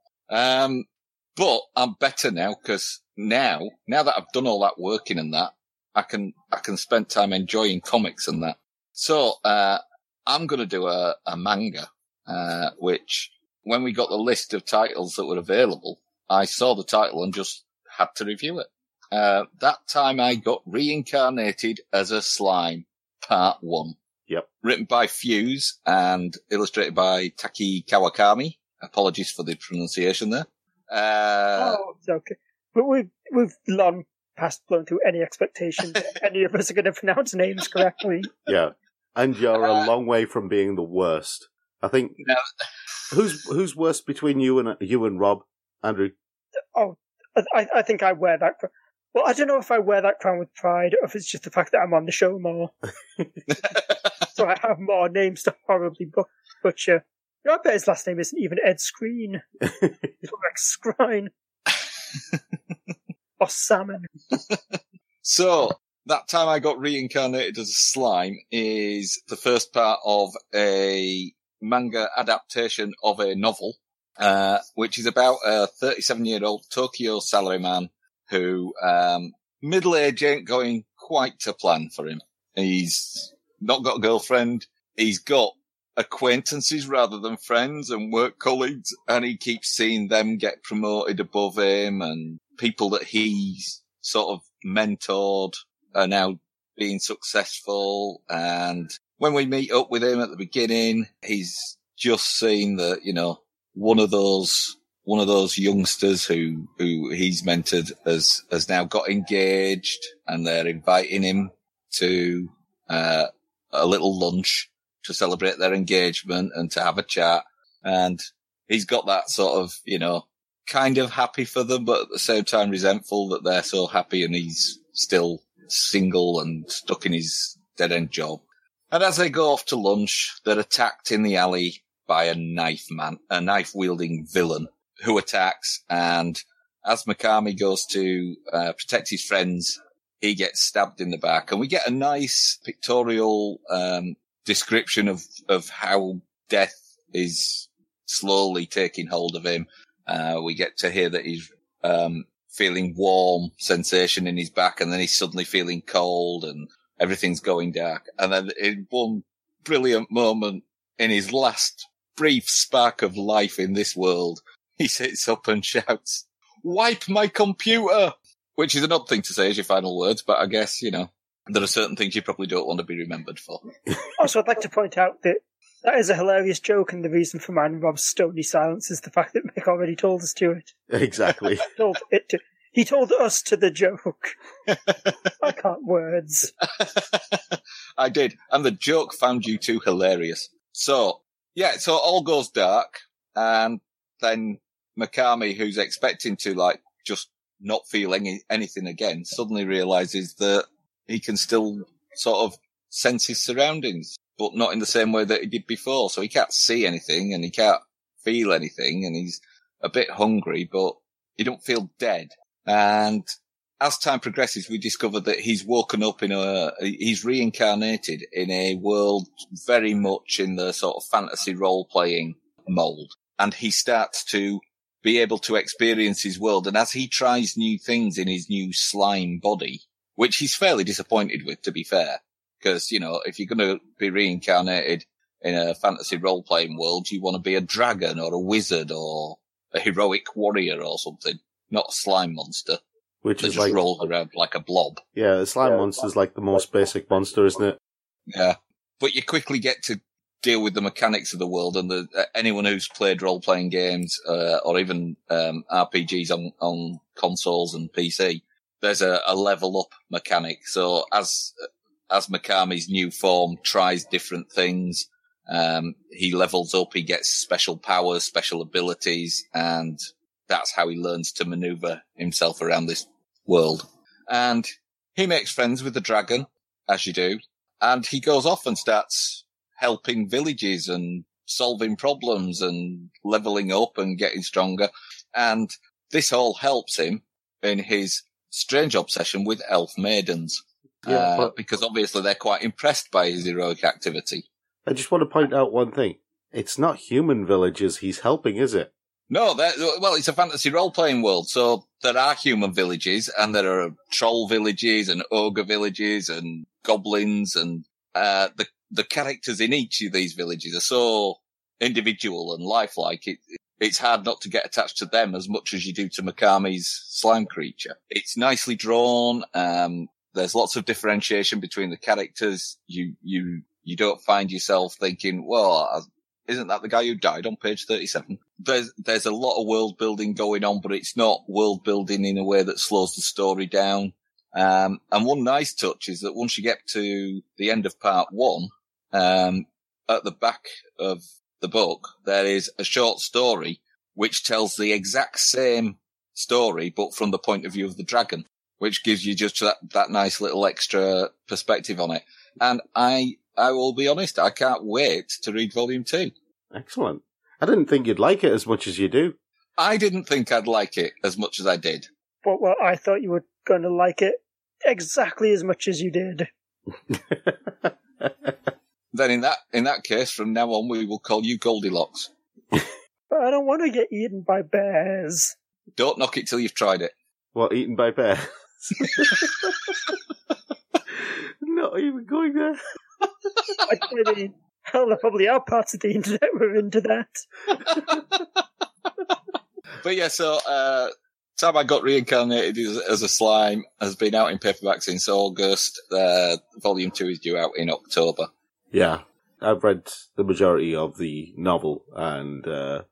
Speaker 2: But I'm better now because now that I've done all that working and that, I can spend time enjoying comics and that. So, I'm going to do a manga, which when we got the list of titles that were available, I saw the title and just had to review it. That time I got Reincarnated as a Slime, Part 1.
Speaker 3: Yep.
Speaker 2: Written by Fuse and illustrated by Taki Kawakami. Apologies for the pronunciation there.
Speaker 1: It's okay. But we've long past blown through any expectation that any of us are going to pronounce names correctly.
Speaker 3: Yeah. And you're a long way from being the worst. I think...
Speaker 2: No.
Speaker 3: Who's worse between you and Rob, Andrew?
Speaker 1: Oh, I think I wear that crown. Well, I don't know if I wear that crown with pride or if it's just the fact that I'm on the show more. So I have more names to horribly butcher. I bet his last name isn't even Ed Screen. It's like Scrine. Or Salmon.
Speaker 2: So, that time I got Reincarnated as a Slime is the first part of a manga adaptation of a novel, which is about a 37-year-old Tokyo salaryman who, middle age ain't going quite to plan for him. He's not got a girlfriend. He's got acquaintances rather than friends and work colleagues, and he keeps seeing them get promoted above him, and people that he's sort of mentored are now being successful. And when we meet up with him at the beginning, he's just seen that, you know, one of those youngsters who he's mentored has now got engaged, and they're inviting him to a little lunch to celebrate their engagement and to have a chat. And he's got that sort of, you know, kind of happy for them, but at the same time resentful that they're so happy and he's still single and stuck in his dead-end job. And as they go off to lunch, they're attacked in the alley by a knife-wielding villain who attacks. And as Mikami goes to protect his friends, he gets stabbed in the back. And we get a nice pictorial description of how death is slowly taking hold of him. We get to hear that he's feeling warm sensation in his back, and then he's suddenly feeling cold, and everything's going dark. And then in one brilliant moment, in his last brief spark of life in this world, he sits up and shouts, "Wipe my computer!" Which is an odd thing to say as your final words, but I guess, you know, there are certain things you probably don't want to be remembered for.
Speaker 1: Also, I'd like to point out that is a hilarious joke, and the reason for mine and Rob's stony silence is the fact that Mick already told us to it.
Speaker 3: Exactly.
Speaker 1: He told us to the joke. I can't words.
Speaker 2: I did, and the joke found you too hilarious. So, yeah, so all goes dark, and then Mikami, who's expecting to, like, just not feel anything again, suddenly realizes that he can still sort of sense his surroundings, but not in the same way that he did before. So he can't see anything and he can't feel anything, and he's a bit hungry, but he don't feel dead. And as time progresses, we discover that he's woken up he's reincarnated in a world very much in the sort of fantasy role-playing mold. And he starts to be able to experience his world. And as he tries new things in his new slime body, which he's fairly disappointed with, to be fair, because, you know, if you're going to be reincarnated in a fantasy role-playing world, you want to be a dragon or a wizard or a heroic warrior or something, not a slime monster.
Speaker 3: Which
Speaker 2: that
Speaker 3: is
Speaker 2: just
Speaker 3: like
Speaker 2: rolls around like a blob.
Speaker 3: Yeah, the slime monster's like the most basic monster, isn't it?
Speaker 2: Yeah. But you quickly get to deal with the mechanics of the world, and anyone who's played role-playing games, or even RPGs on consoles and PC, there's a level up mechanic. So as Mikami's new form tries different things, he levels up, he gets special powers, special abilities, and that's how he learns to maneuver himself around this world. And he makes friends with the dragon, as you do, and he goes off and starts helping villages and solving problems and leveling up and getting stronger. And this all helps him in his strange obsession with elf maidens.
Speaker 3: Yeah,
Speaker 2: because obviously they're quite impressed by his heroic activity.
Speaker 3: I just want to point out one thing. It's not human villages he's helping, is it?
Speaker 2: No, well, it's a fantasy role-playing world, so there are human villages, and there are troll villages, and ogre villages, and goblins, and the characters in each of these villages are so individual and lifelike. It's hard not to get attached to them as much as you do to Mikami's slime creature. It's nicely drawn. There's lots of differentiation between the characters. You don't find yourself thinking, well, isn't that the guy who died on page 37? There's a lot of world building going on, but it's not world building in a way that slows the story down. And one nice touch is that once you get to the end of part 1, at the back of the book, there is a short story which tells the exact same story, but from the point of view of the dragon, which gives you just that nice little extra perspective on it. And I will be honest, I can't wait to read volume 2.
Speaker 3: Excellent. I didn't think you'd like it as much as you do.
Speaker 2: I didn't think I'd like it as much as I did.
Speaker 1: But well, I thought you were going to like it exactly as much as you did.
Speaker 2: Then in that case, from now on, we will call you Goldilocks.
Speaker 1: But I don't want to get eaten by bears.
Speaker 2: Don't knock it till you've tried it.
Speaker 3: What, eaten by bears? Not even going there.
Speaker 1: I mean, hell, there probably are parts of the internet we're into that.
Speaker 2: But yeah, so Time I Got Reincarnated as a Slime has been out in paperback since August. Volume 2 is due out in October.
Speaker 3: Yeah, I've read the majority of the novel, and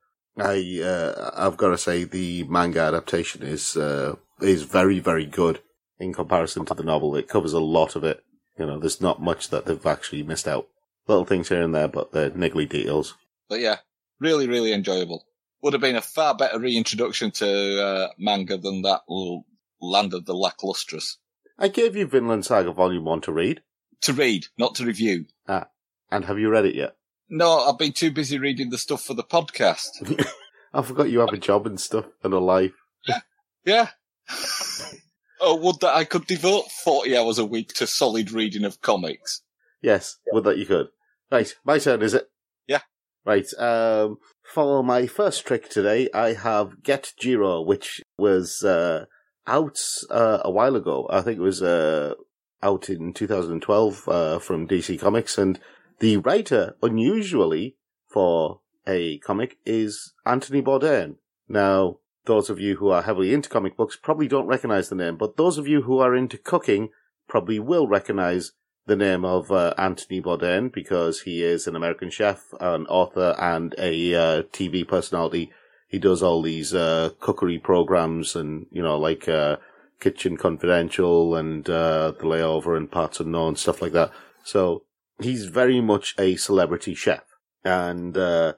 Speaker 3: I've got to say the manga adaptation is very, very good in comparison to the novel. It covers a lot of it. You know, there's not much that they've actually missed out. Little things here and there, but they're niggly details.
Speaker 2: But yeah, really, really enjoyable. Would have been a far better reintroduction to manga than that Land of the Lacklustrous.
Speaker 3: I gave you Vinland Saga Volume 1 to read.
Speaker 2: To read, not to review.
Speaker 3: Ah, and have you read it yet?
Speaker 2: No, I've been too busy reading the stuff for the podcast.
Speaker 3: I forgot you have a job and stuff and a life.
Speaker 2: Yeah. Oh, would that I could devote 40 hours a week to solid reading of comics?
Speaker 3: Yes, would that you could. Right, my turn, is it?
Speaker 2: Yeah.
Speaker 3: Right, for my first trick today, I have Get Jiro, which was out a while ago. I think it was out in 2012 from DC Comics, and the writer, unusually for a comic, is Anthony Bourdain. Now, those of you who are heavily into comic books probably don't recognize the name, but those of you who are into cooking probably will recognize the name of Anthony Bourdain, because he is an American chef, an author, and a TV personality. He does all these cookery programs and, you know, like Kitchen Confidential and The Layover and Parts Unknown, stuff like that. So he's very much a celebrity chef. And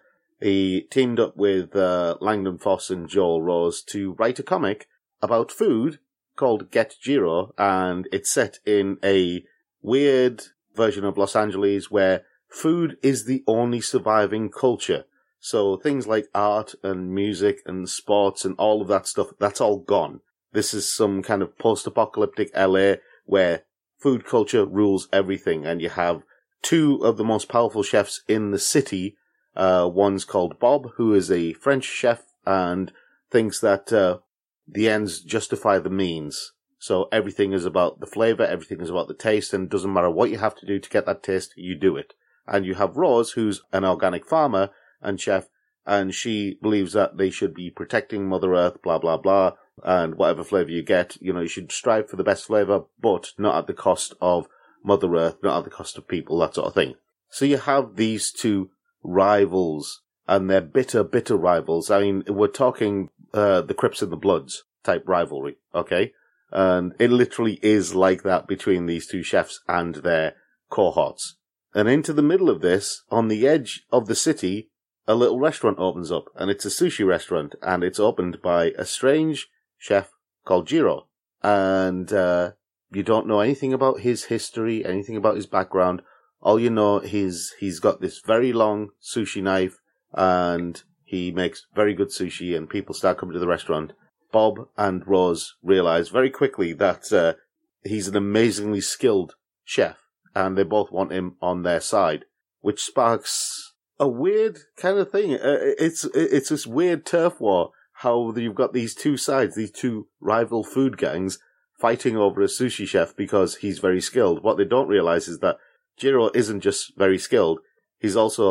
Speaker 3: he teamed up with Langdon Foss and Joel Rose to write a comic about food called Get Jiro, and it's set in a weird version of Los Angeles where food is the only surviving culture. So things like art and music and sports and all of that stuff, that's all gone. This is some kind of post-apocalyptic LA where food culture rules everything, and you have two of the most powerful chefs in the city. One's called Bob, who is a French chef and thinks that the ends justify the means. So everything is about the flavor, everything is about the taste, and it doesn't matter what you have to do to get that taste, you do it. And you have Rose, who's an organic farmer and chef, and she believes that they should be protecting Mother Earth, blah, blah, blah, and whatever flavor you get, you know, you should strive for the best flavor, but not at the cost of Mother Earth, not at the cost of people, that sort of thing. So you have these two rivals, and they're bitter, bitter rivals. I mean, we're talking the Crips and the Bloods type rivalry, okay? And it literally is like that between these two chefs and their cohorts. And into the middle of this, on the edge of the city, a little restaurant opens up, and it's a sushi restaurant, and it's opened by a strange chef called Jiro. And you don't know anything about his history, anything about his background. All you know is he's got this very long sushi knife, and he makes very good sushi, and people start coming to the restaurant. Bob and Rose realize very quickly that he's an amazingly skilled chef, and they both want him on their side, which sparks a weird kind of thing. It's this weird turf war, how you've got these two sides, these two rival food gangs fighting over a sushi chef because he's very skilled. What they don't realize is that Jiro isn't just very skilled, he's also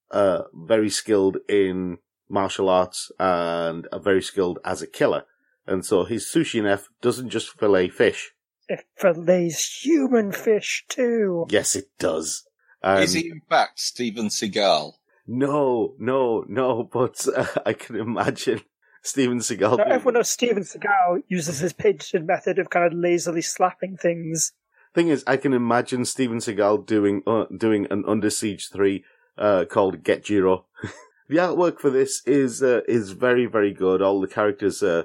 Speaker 3: very skilled in martial arts and very skilled as a killer. And so his sushi chef doesn't just fillet fish.
Speaker 1: It fillets human fish too.
Speaker 3: Yes, it does.
Speaker 2: Is he in fact Steven Seagal?
Speaker 3: No, but I can imagine Steven Seagal.
Speaker 1: Now, everyone knows Steven Seagal uses his patented method of kind of lazily slapping things.
Speaker 3: Thing is, I can imagine Steven Seagal doing an Under Siege 3 called Get Jiro. The artwork for this is very, very good. All the characters, all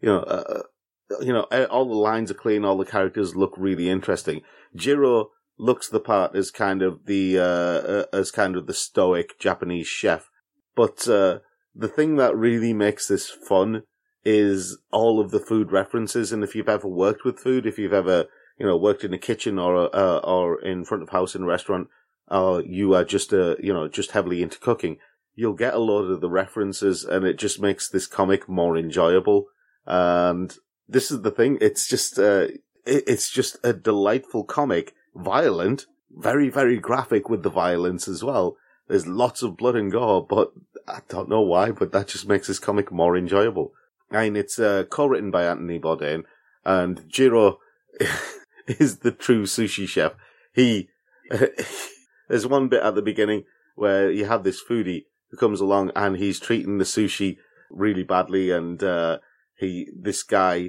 Speaker 3: the lines are clean. All the characters look really interesting. Jiro looks the part as kind of the stoic Japanese chef. But the thing that really makes this fun is all of the food references. And if you've ever worked with food, if you've ever worked in a kitchen or in front of house in a restaurant, or you are just heavily into cooking, you'll get a lot of the references, and it just makes this comic more enjoyable. And this is the thing; it's just a delightful comic, violent, very, very graphic with the violence as well. There's lots of blood and gore, but I don't know why, but that just makes this comic more enjoyable. And it's co-written by Anthony Bourdain, and Jiro is the true sushi chef. There's one bit at the beginning where you have this foodie who comes along and he's treating the sushi really badly, and this guy.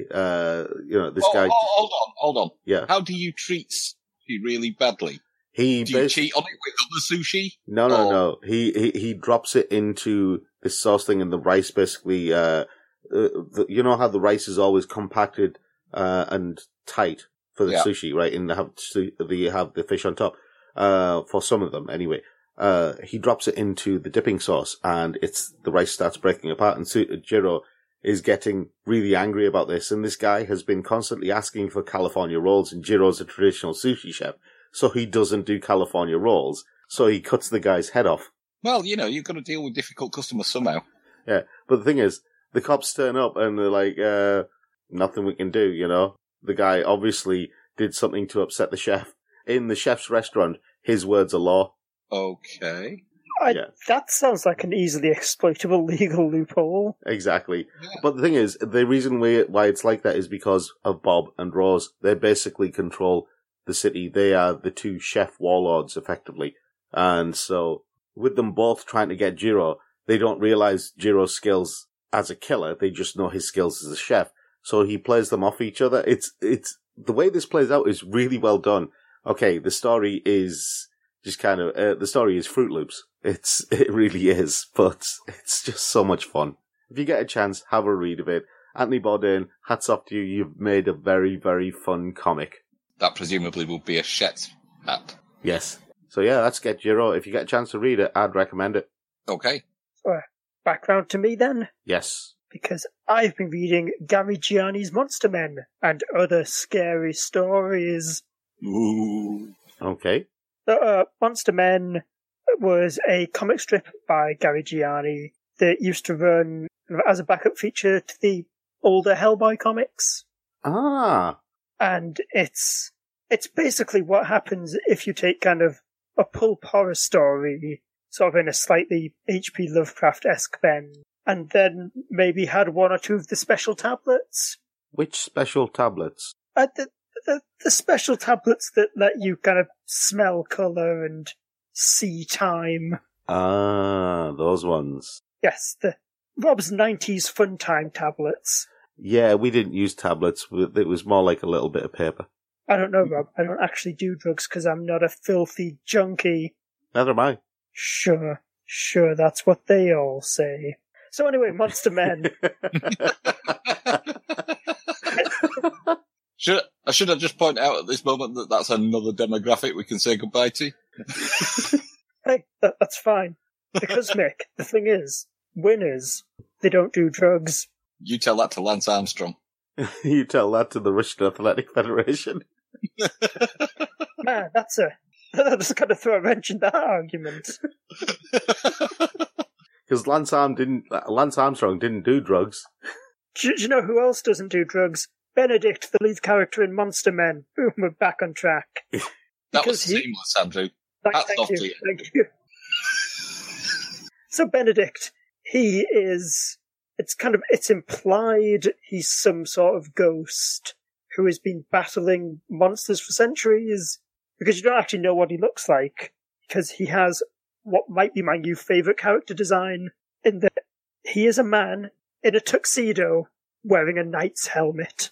Speaker 2: Hold on.
Speaker 3: Yeah.
Speaker 2: How do you treat sushi really badly? Do you cheat on it with other sushi?
Speaker 3: No. He drops it into this sauce thing, and the rice basically. You know how the rice is always compacted and tight for the sushi, right? And you have the fish on top. For some of them, anyway. He drops it into the dipping sauce, and the rice starts breaking apart, and Jiro is getting really angry about this, and this guy has been constantly asking for California rolls, and Jiro's a traditional sushi chef, so he doesn't do California rolls, so he cuts the guy's head off.
Speaker 2: Well, you've got to deal with difficult customers somehow.
Speaker 3: Yeah, but the thing is, the cops turn up, and they're like, nothing we can do, The guy obviously did something to upset the chef. In the chef's restaurant, his words are law.
Speaker 2: Okay.
Speaker 1: That sounds like an easily exploitable legal loophole.
Speaker 3: Exactly. Yeah. But the thing is, the reason why it's like that is because of Bob and Rose. They basically control the city. They are the two chef warlords, effectively. And so, with them both trying to get Jiro, they don't realize Jiro's skills as a killer. They just know his skills as a chef. So he plays them off each other. It's the way this plays out is really well done. Okay, the story is just kind of, the story is Fruit Loops. It really is, but it's just so much fun. If you get a chance, have a read of it. Anthony Bourdain, hats off to you. You've made a very, very fun comic.
Speaker 2: That presumably will be a Shet hat.
Speaker 3: Yes. So yeah, that's Get Jiro. If you get a chance to read it, I'd recommend it.
Speaker 2: Okay.
Speaker 1: Background to me then?
Speaker 3: Yes.
Speaker 1: Because I've been reading Gary Gianni's Monster Men and other scary stories.
Speaker 2: Ooh.
Speaker 3: Okay.
Speaker 1: Monster Men was a comic strip by Gary Gianni that used to run as a backup feature to the older Hellboy comics.
Speaker 3: Ah.
Speaker 1: And it's basically what happens if you take kind of a pulp horror story, sort of in a slightly H.P. Lovecraft-esque bend, and then maybe had one or two of the special tablets.
Speaker 3: Which special tablets?
Speaker 1: The special tablets that let you kind of smell colour and see time.
Speaker 3: Ah, those ones.
Speaker 1: Yes, the Rob's 90s fun time tablets.
Speaker 3: Yeah, we didn't use tablets. It was more like a little bit of paper.
Speaker 1: I don't know, Rob. I don't actually do drugs because I'm not a filthy junkie.
Speaker 3: Neither am I.
Speaker 1: Sure, that's what they all say. So anyway, Monster Men.
Speaker 2: Should I just point out at this moment that that's another demographic we can say goodbye to?
Speaker 1: Hey, that's fine. Because, Mick, the thing is, winners, they don't do drugs.
Speaker 2: You tell that to Lance Armstrong.
Speaker 3: You tell that to the Russian Athletic Federation.
Speaker 1: Man, that's going to throw a wrench in that argument.
Speaker 3: Because Lance Armstrong didn't do drugs.
Speaker 1: Do you know who else doesn't do drugs? Benedict, the lead character in Monster Men. Boom, we're back on track.
Speaker 2: That was seamless, Andrew.
Speaker 1: Thank you. So Benedict, it's implied he's some sort of ghost who has been battling monsters for centuries, because you don't actually know what he looks like, because he has what might be my new favourite character design, in that he is a man in a tuxedo wearing a knight's helmet.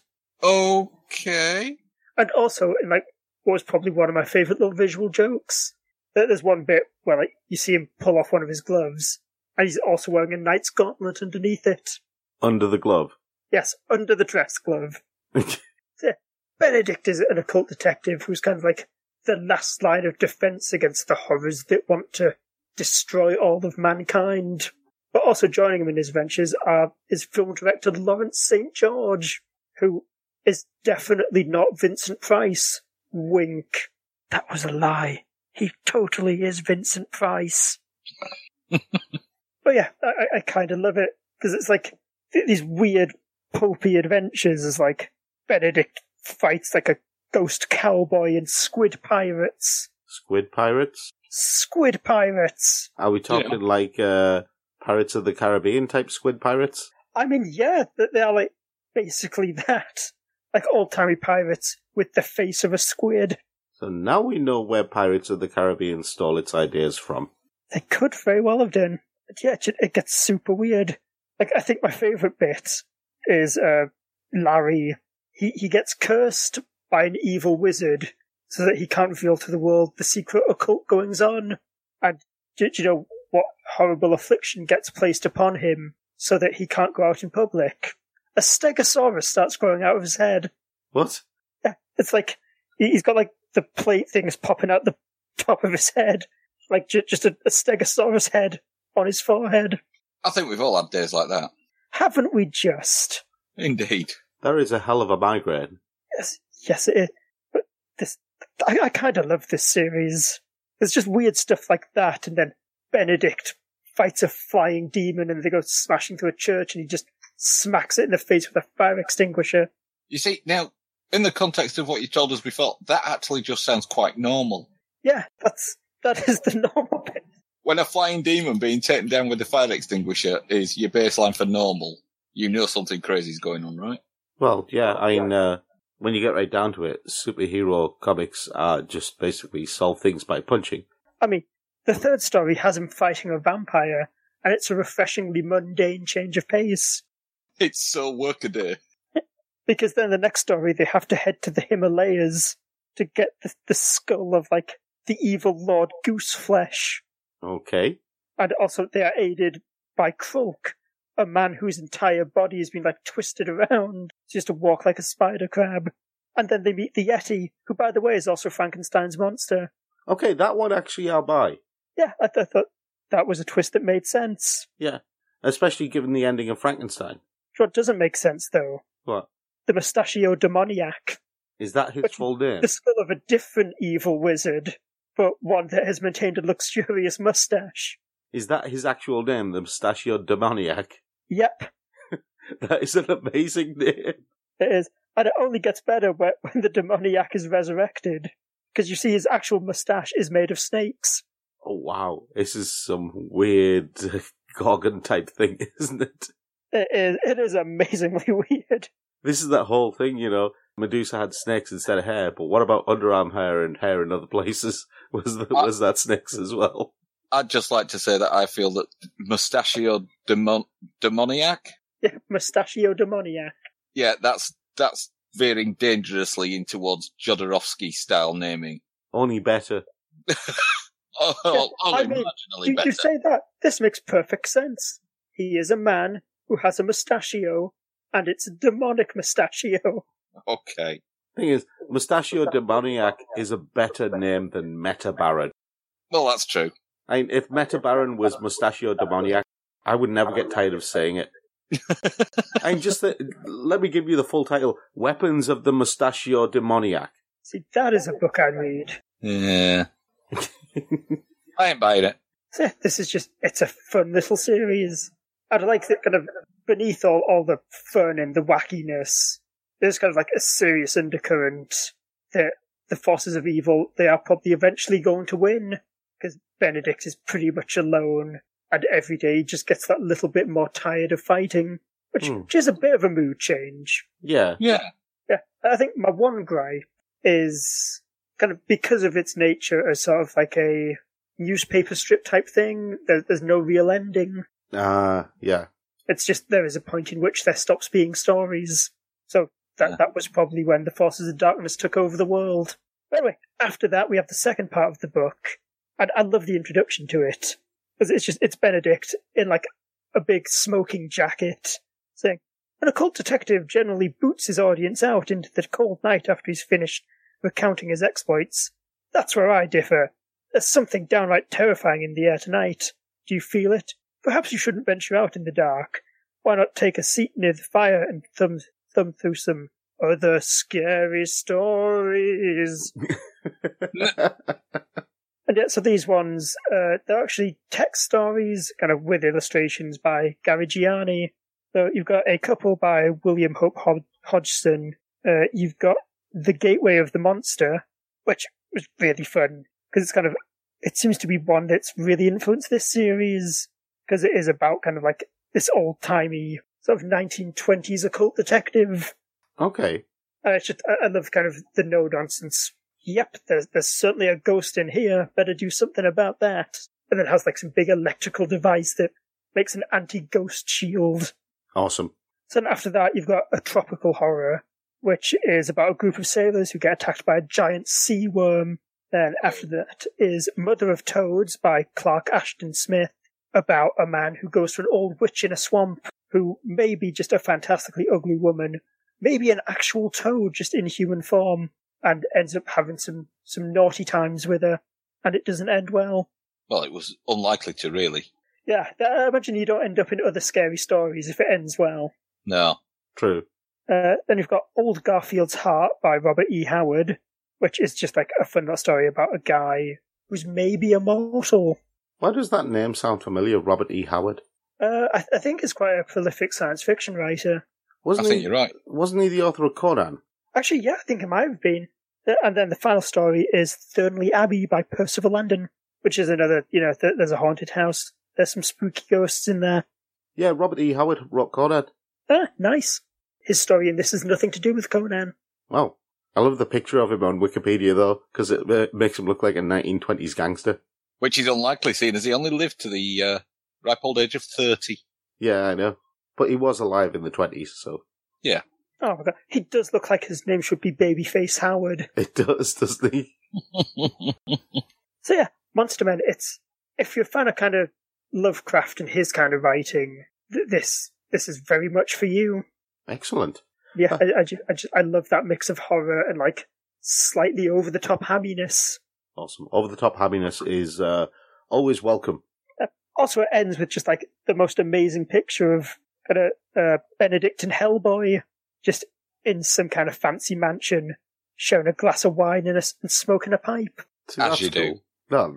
Speaker 2: Okay.
Speaker 1: And also, in what was probably one of my favourite little visual jokes, that there's one bit where you see him pull off one of his gloves, and he's also wearing a knight's gauntlet underneath it.
Speaker 3: Under the glove.
Speaker 1: Yes, under the dress glove. Benedict is an occult detective who's kind of like the last line of defence against the horrors that want to destroy all of mankind. But also joining him in his ventures are his film director Lawrence St. George, who is definitely not Vincent Price. Wink. That was a lie. He totally is Vincent Price. But yeah, I kind of love it, because it's like these weird pulpy adventures as Benedict fights like a ghost cowboy and squid pirates.
Speaker 3: Squid pirates?
Speaker 1: Squid pirates!
Speaker 3: Are we talking Pirates of the Caribbean type squid pirates?
Speaker 1: I mean, yeah, they are basically that. Old-timey pirates with the face of a squid.
Speaker 3: So now we know where Pirates of the Caribbean stole its ideas from.
Speaker 1: They could very well have done. But yeah, it gets super weird. I think my favourite bit is Larry. He gets cursed by an evil wizard so that he can't reveal to the world the secret occult goings-on. And do you know what horrible affliction gets placed upon him so that he can't go out in public? A stegosaurus starts growing out of his head.
Speaker 3: What?
Speaker 1: Yeah, it's he's got the plate things popping out the top of his head. Just a stegosaurus head on his forehead.
Speaker 2: I think we've all had days like that.
Speaker 1: Haven't we just?
Speaker 2: Indeed.
Speaker 3: That is a hell of a migraine.
Speaker 1: Yes it is. But I kind of love this series. There's just weird stuff like that, and then Benedict fights a flying demon and they go smashing through a church and he just smacks it in the face with a fire extinguisher.
Speaker 2: You see, now, in the context of what you told us before, that actually just sounds quite normal.
Speaker 1: Yeah, that is the normal bit.
Speaker 2: When a flying demon being taken down with a fire extinguisher is your baseline for normal, you know something crazy is going on, right?
Speaker 3: Well, yeah, when you get right down to it, superhero comics are just basically solve things by punching.
Speaker 1: I mean, the third story has him fighting a vampire, and it's a refreshingly mundane change of pace.
Speaker 2: It's so workaday.
Speaker 1: Because then the next story, they have to head to the Himalayas to get the skull of, the evil Lord Gooseflesh.
Speaker 3: Okay.
Speaker 1: And also they are aided by Krulk, a man whose entire body has been, twisted around, just to walk like a spider crab. And then they meet the Yeti, who, by the way, is also Frankenstein's monster.
Speaker 3: Okay, that one actually I'll buy.
Speaker 1: Yeah, I thought that was a twist that made sense.
Speaker 3: Yeah, especially given the ending of Frankenstein.
Speaker 1: What doesn't make sense, though?
Speaker 3: What?
Speaker 1: The Mustachio Demoniac.
Speaker 3: Is that his full name?
Speaker 1: The skull of a different evil wizard, but one that has maintained a luxurious mustache.
Speaker 3: Is that his actual name, the Mustachio Demoniac?
Speaker 1: Yep.
Speaker 3: That is an amazing name.
Speaker 1: It is. And it only gets better when the demoniac is resurrected. Because you see his actual mustache is made of snakes.
Speaker 3: Oh, wow. This is some weird Gorgon type thing, isn't it?
Speaker 1: It is amazingly weird.
Speaker 3: This is that whole thing, Medusa had snakes instead of hair, but what about underarm hair and hair in other places? Was that snakes as well?
Speaker 2: I'd just like to say that I feel that Mustachio Demoniac?
Speaker 1: Yeah, Mustachio Demoniac.
Speaker 2: Yeah, that's veering dangerously in towards Jodorowsky-style naming.
Speaker 3: Only better.
Speaker 2: Unimaginably better.
Speaker 1: You say that. This makes perfect sense. He is a man who has a mustachio, and it's a demonic mustachio.
Speaker 2: Okay.
Speaker 3: Thing is, Mustachio Demoniac is a better name than Meta Baron.
Speaker 2: Well, that's true.
Speaker 3: If Meta Baron was Mustachio Demoniac, I would never get tired of saying it. Let me give you the full title: Weapons of the Mustachio Demoniac.
Speaker 1: See, that is a book I'd read.
Speaker 2: Yeah. I ain't buying it.
Speaker 1: This is it's a fun little series. I'd like that kind of, beneath all the fun and the wackiness, there's kind of a serious undercurrent that the forces of evil, they are probably eventually going to win, because Benedict is pretty much alone, and every day he just gets that little bit more tired of fighting, which is a bit of a mood change.
Speaker 3: Yeah.
Speaker 2: Yeah.
Speaker 1: Yeah, I think my one gripe is kind of because of its nature as sort of like a newspaper strip type thing, there's no real ending.
Speaker 3: Yeah.
Speaker 1: It's just there is a point in which there stops being stories. So that was probably when the forces of darkness took over the world. But anyway, after that we have the second part of the book, and I love the introduction to it. Because it's Benedict in like a big smoking jacket saying, an occult detective generally boots his audience out into the cold night after he's finished recounting his exploits. That's where I differ. There's something downright terrifying in the air tonight. Do you feel it? Perhaps you shouldn't venture out in the dark. Why not take a seat near the fire and thumb through some other scary stories? And yeah, so these ones, they're actually text stories, kind of with illustrations by Gary Gianni. So you've got a couple by William Hope Hodgson. You've got The Gateway of the Monster, which was really fun, because it seems to be one that's really influenced this series, because it is about kind of like this old-timey sort of 1920s occult detective.
Speaker 3: Okay.
Speaker 1: And I love kind of the no-nonsense. Yep, there's certainly a ghost in here, better do something about that. And then it has like some big electrical device that makes an anti-ghost shield.
Speaker 3: Awesome.
Speaker 1: So then after that, you've got a tropical horror, which is about a group of sailors who get attacked by a giant sea worm. Then after that is Mother of Toads by Clark Ashton Smith, about a man who goes to an old witch in a swamp, who may be just a fantastically ugly woman, maybe an actual toad just in human form, and ends up having some naughty times with her, and it doesn't end well.
Speaker 2: Well, it was unlikely to, really.
Speaker 1: Yeah, I imagine you don't end up in other scary stories if it ends well.
Speaker 2: No.
Speaker 3: True.
Speaker 1: Then you've got Old Garfield's Heart by Robert E. Howard, which is just like a fun little story about a guy who's maybe immortal.
Speaker 3: Why does that name sound familiar, Robert E. Howard?
Speaker 1: I think he's quite a prolific science fiction writer.
Speaker 3: I
Speaker 2: think you're right.
Speaker 3: Wasn't he the author of Conan?
Speaker 1: Actually, yeah, I think it might have been. And then the final story is Thornley Abbey by Percival Landon, which is another, there's a haunted house. There's some spooky ghosts in there.
Speaker 3: Yeah, Robert E. Howard wrote Conan.
Speaker 1: Ah, nice. His story in this has nothing to do with Conan.
Speaker 3: Wow. I love the picture of him on Wikipedia, though, because it makes him look like a 1920s gangster.
Speaker 2: Which is unlikely, seeing as he only lived to the ripe old age of 30.
Speaker 3: Yeah, I know. But he was alive in the 20s, so...
Speaker 2: Yeah.
Speaker 1: Oh my god, he does look like his name should be Babyface Howard.
Speaker 3: It does, doesn't he?
Speaker 1: So yeah, Monster Men, if you're a fan of kind of Lovecraft and his kind of writing, this is very much for you.
Speaker 3: Excellent.
Speaker 1: Yeah, I love that mix of horror and like slightly over-the-top hamminess.
Speaker 3: Awesome. Over-the-top hamminess is always welcome.
Speaker 1: Also, it ends with just like the most amazing picture of kind of Benedict and Hellboy just in some kind of fancy mansion, sharing a glass of wine and smoking a pipe.
Speaker 3: See,
Speaker 2: as you do.
Speaker 3: No,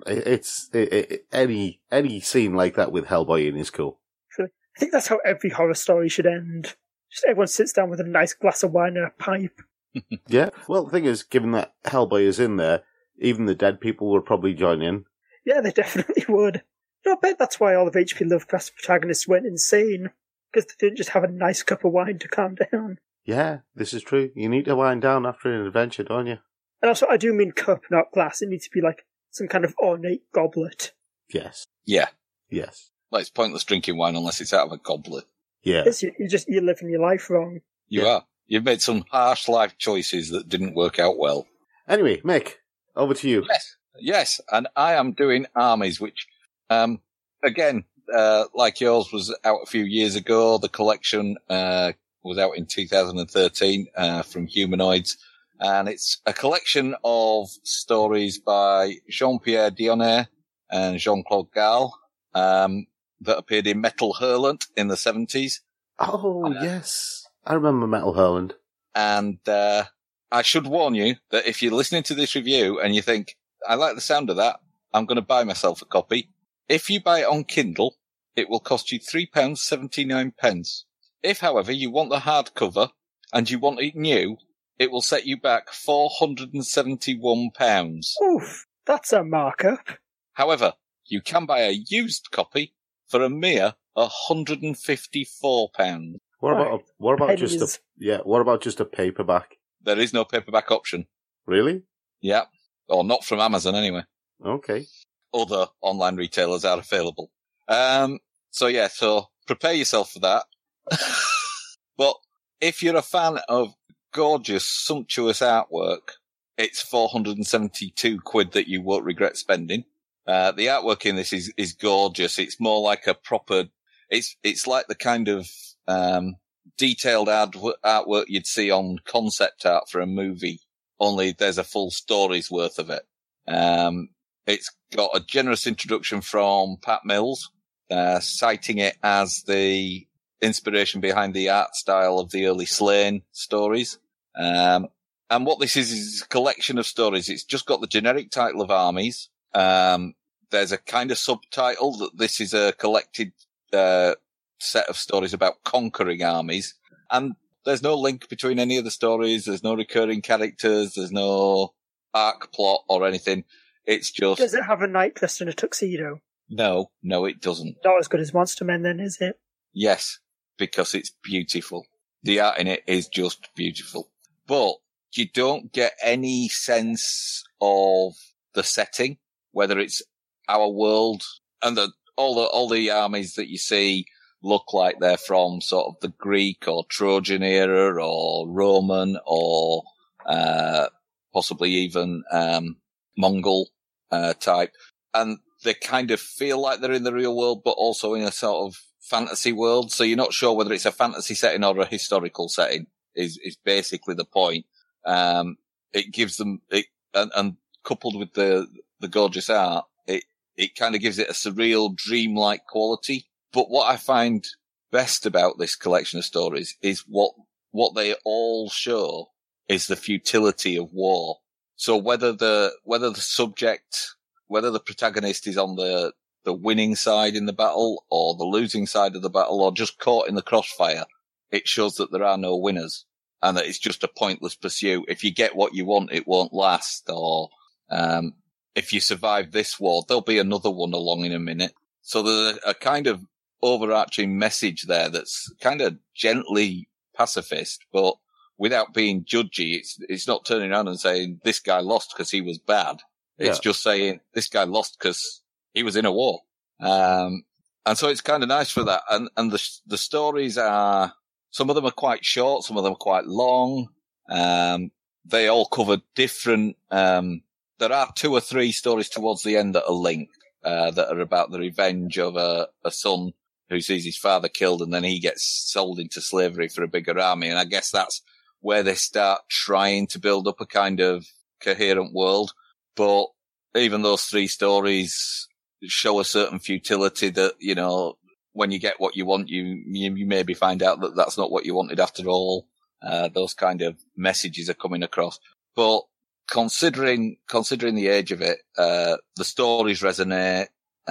Speaker 3: any scene like that with Hellboy in is cool.
Speaker 1: I think that's how every horror story should end. Just everyone sits down with a nice glass of wine and a pipe.
Speaker 3: Yeah. Well, the thing is, given that Hellboy is in there, even the dead people would probably join in.
Speaker 1: Yeah, they definitely would. I bet that's why all of H.P. Lovecraft's protagonists went insane, because they didn't just have a nice cup of wine to calm down.
Speaker 3: Yeah, this is true. You need to wind down after an adventure, don't you?
Speaker 1: And also, I do mean cup, not glass. It needs to be like some kind of ornate goblet.
Speaker 3: Yes.
Speaker 2: Yeah.
Speaker 3: Yes.
Speaker 2: Well, it's pointless drinking wine unless it's out of a goblet.
Speaker 3: Yeah.
Speaker 1: You're living your life wrong.
Speaker 2: You are. You've made some harsh life choices that didn't work out well.
Speaker 3: Anyway, Mick, over to you.
Speaker 2: Yes. And I am doing Armies, which, again, like yours was out a few years ago. The collection, was out in 2013, from Humanoids. And it's a collection of stories by Jean-Pierre Dionnet and Jean-Claude Gall, that appeared in Metal Hurlant in the 70s.
Speaker 3: Oh, yes. I remember Metal Hurlant.
Speaker 2: And I should warn you that if you're listening to this review and you think, I like the sound of that, I'm going to buy myself a copy. If you buy it on Kindle, it will cost you £3.79. If, however, you want the hardcover and you want it new, it will set you back £471.
Speaker 1: Oof, that's a markup.
Speaker 2: However, you can buy a used copy for a mere £154.
Speaker 3: What about just
Speaker 1: pennies.
Speaker 3: what about just a paperback?
Speaker 2: There is no paperback option.
Speaker 3: Really?
Speaker 2: Yeah. Or not from Amazon anyway.
Speaker 3: Okay.
Speaker 2: Other online retailers are available. So prepare yourself for that. But if you're a fan of gorgeous, sumptuous artwork, it's 472 quid that you won't regret spending. The artwork in this is gorgeous. It's more like a proper, it's like the kind of, detailed artwork you'd see on concept art for a movie, only there's a full story's worth of it. It's got a generous introduction from Pat Mills, citing it as the inspiration behind the art style of the early Slane stories. And what this is a collection of stories. It's just got the generic title of Armies. There's a kind of subtitle that this is a collected set of stories about conquering armies. And there's no link between any of the stories. There's no recurring characters. There's no arc plot or anything. It's just...
Speaker 1: Does it have a knight dressed in a tuxedo?
Speaker 2: No, it doesn't.
Speaker 1: Not as good as Monster Men then, is it?
Speaker 2: Yes, because it's beautiful. The art in it is just beautiful. But you don't get any sense of the setting, whether it's our world, and all the armies that you see look like they're from sort of the Greek or Trojan era or Roman or possibly even Mongol type. And they kind of feel like they're in the real world, but also in a sort of fantasy world. So you're not sure whether it's a fantasy setting or a historical setting is basically the point. It gives them, and coupled with the gorgeous art, it kind of gives it a surreal, dreamlike quality. But what I find best about this collection of stories is what they all show is the futility of war. So whether the protagonist is on the winning side in the battle or the losing side of the battle or just caught in the crossfire, it shows that there are no winners and that it's just a pointless pursuit. If you get what you want, it won't last. Or, if you survive this war, there'll be another one along in a minute. So there's a kind of overarching message there that's kind of gently pacifist, but without being judgy. It's not turning around and saying this guy lost because he was bad. It's just saying this guy lost because he was in a war. And so it's kind of nice for that. And the stories are, some of them are quite short, some of them are quite long. They all cover different, there are 2 or 3 stories towards the end that are linked, that are about the revenge of a son who sees his father killed and then he gets sold into slavery for a bigger army. And I guess that's where they start trying to build up a kind of coherent world. But even those 3 stories show a certain futility that, you know, when you get what you want, you maybe find out that that's not what you wanted after all. Those kind of messages are coming across. But considering the age of it, the stories resonate,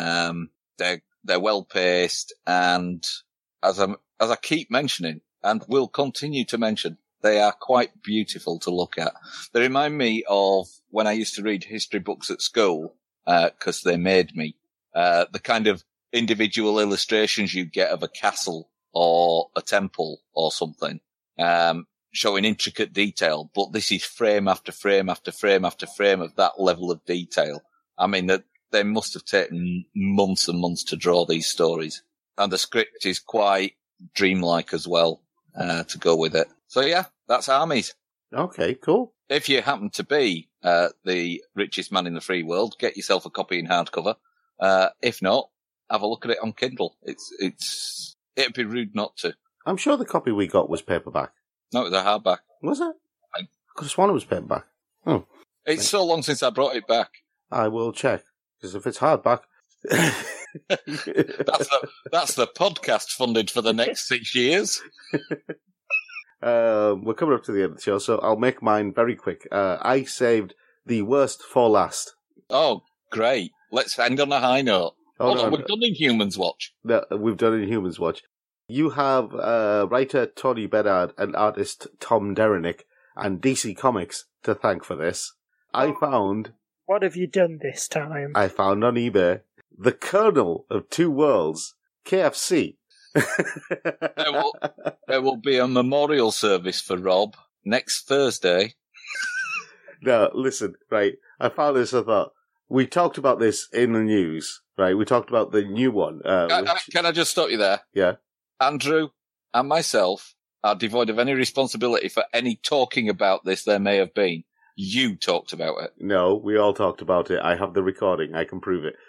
Speaker 2: they're well paced, and as I keep mentioning, and will continue to mention, they are quite beautiful to look at. They remind me of when I used to read history books at school, because they made me. The kind of individual illustrations you get of a castle or a temple or something, showing intricate detail, but this is frame after frame after frame after frame of that level of detail. I mean, that they must have taken months and months to draw these stories. And the script is quite dreamlike as well, to go with it. So yeah, that's Armies.
Speaker 3: Okay, cool.
Speaker 2: If you happen to be the richest man in the free world, get yourself a copy in hardcover. If not, have a look at it on Kindle. It'd be rude not to.
Speaker 3: I'm sure the copy we got was paperback.
Speaker 2: No, it was a hardback.
Speaker 3: Was it? I could have sworn it was paperback. Oh.
Speaker 2: It's so long since I brought it back.
Speaker 3: I will check, because if it's hardback...
Speaker 2: that's the podcast funded for the next 6 years.
Speaker 3: We're coming up to the end of the show, so I'll make mine very quick. I saved the worst for last.
Speaker 2: Oh, great. Let's end on a high note. We've done Inhumans Watch.
Speaker 3: No, we've done Inhumans Watch. You have writer Tony Bedard and artist Tom Derenick and DC Comics to thank for this.
Speaker 1: What have you done this time?
Speaker 3: I found on eBay the kernel of Two Worlds KFC.
Speaker 2: There will be a memorial service for Rob next Thursday.
Speaker 3: No, listen, right. I found this, I thought, we talked about this in the news, right? We talked about the new one.
Speaker 2: Can I just stop you there?
Speaker 3: Yeah.
Speaker 2: Andrew and myself are devoid of any responsibility for any talking about this there may have been. You talked about it.
Speaker 3: No, we all talked about it. I have the recording. I can prove it.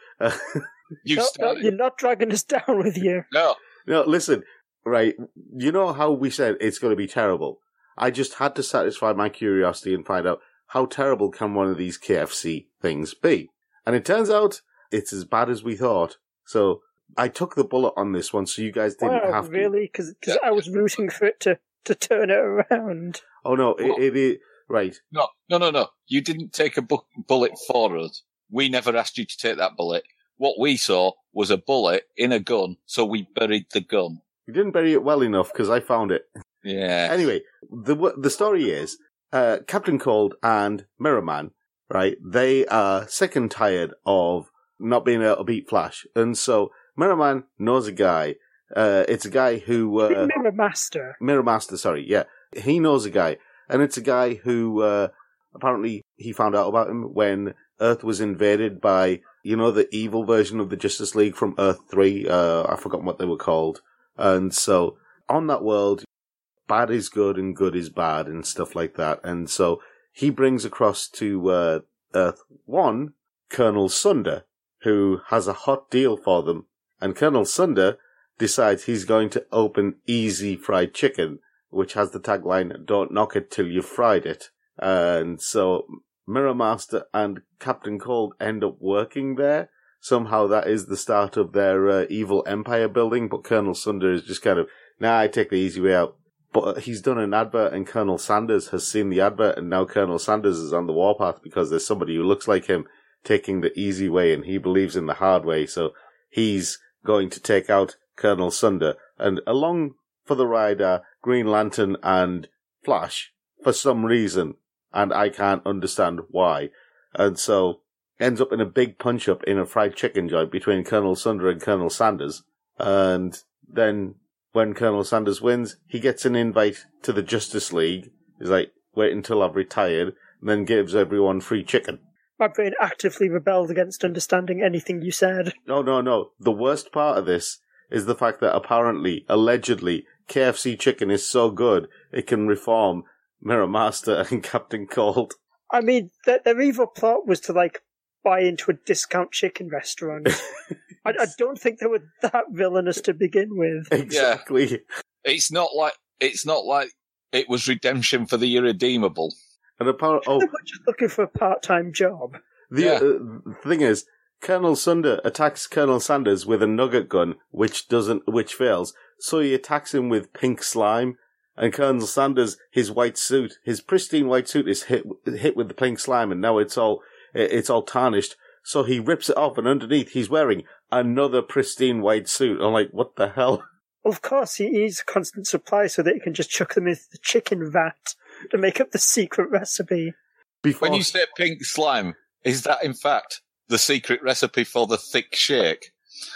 Speaker 1: No, you're not dragging us down with you.
Speaker 2: No.
Speaker 3: No, listen, right. You know how we said it's going to be terrible? I just had to satisfy my curiosity and find out how terrible can one of these KFC things be. And it turns out it's as bad as we thought. So I took the bullet on this one so you guys didn't have to.
Speaker 1: Really? Because I was rooting for it to turn it around.
Speaker 3: Oh, no, it is. Right.
Speaker 2: No. You didn't take a bullet for us. We never asked you to take that bullet. What we saw was a bullet in a gun, so we buried the gun.
Speaker 3: You didn't bury it well enough because I found it.
Speaker 2: Yeah.
Speaker 3: Anyway, the story is Captain Cold and Mirror Man, right? They are sick and tired of not being able to beat Flash, and so Mirror Man knows a guy. It's a guy who
Speaker 1: Mirror Master.
Speaker 3: Mirror Master, sorry, yeah. He knows a guy, and it's a guy who apparently he found out about him when Earth was invaded by, you know, the evil version of the Justice League from Earth 3. I've forgotten what they were called. And so on that world, bad is good and good is bad and stuff like that. And so he brings across to Earth 1 Colonel Sunder, who has a hot deal for them. And Colonel Sunder decides he's going to open Easy Fried Chicken, which has the tagline, "Don't knock it till you've fried it." And so Mirror Master and Captain Cold end up working there. Somehow that is the start of their evil empire building, but Colonel Sunder is just kind of, nah, I take the easy way out. But he's done an advert and Colonel Sanders has seen the advert, and now Colonel Sanders is on the warpath because there's somebody who looks like him taking the easy way, and he believes in the hard way, so he's going to take out Colonel Sunder. And along for the ride are Green Lantern and Flash for some reason, and I can't understand why. And so ends up in a big punch-up in a fried chicken joint between Colonel Sunder and Colonel Sanders. And then when Colonel Sanders wins, he gets an invite to the Justice League. He's like, wait until I've retired, and then gives everyone free chicken.
Speaker 1: My brain actively rebelled against understanding anything you said.
Speaker 3: No. The worst part of this is the fact that apparently, allegedly, KFC chicken is so good, it can reform Mirror Master and Captain Cold.
Speaker 1: I mean, their evil plot was to, like, buy into a discount chicken restaurant. I don't think they were that villainous to begin with.
Speaker 3: Exactly.
Speaker 2: Yeah. It's not like it was redemption for the irredeemable.
Speaker 3: And apparently,
Speaker 1: They were just looking for a part-time job.
Speaker 3: The thing is, Colonel Sunder attacks Colonel Sanders with a nugget gun, which fails. So he attacks him with pink slime. And Colonel Sanders, his pristine white suit is hit with the pink slime, and now it's all tarnished. So he rips it off, and underneath he's wearing another pristine white suit. I'm like, what the hell?
Speaker 1: Well, of course, he needs a constant supply so that he can just chuck them into the chicken vat to make up the secret recipe.
Speaker 2: When you say pink slime, is that in fact the secret recipe for the thick shake?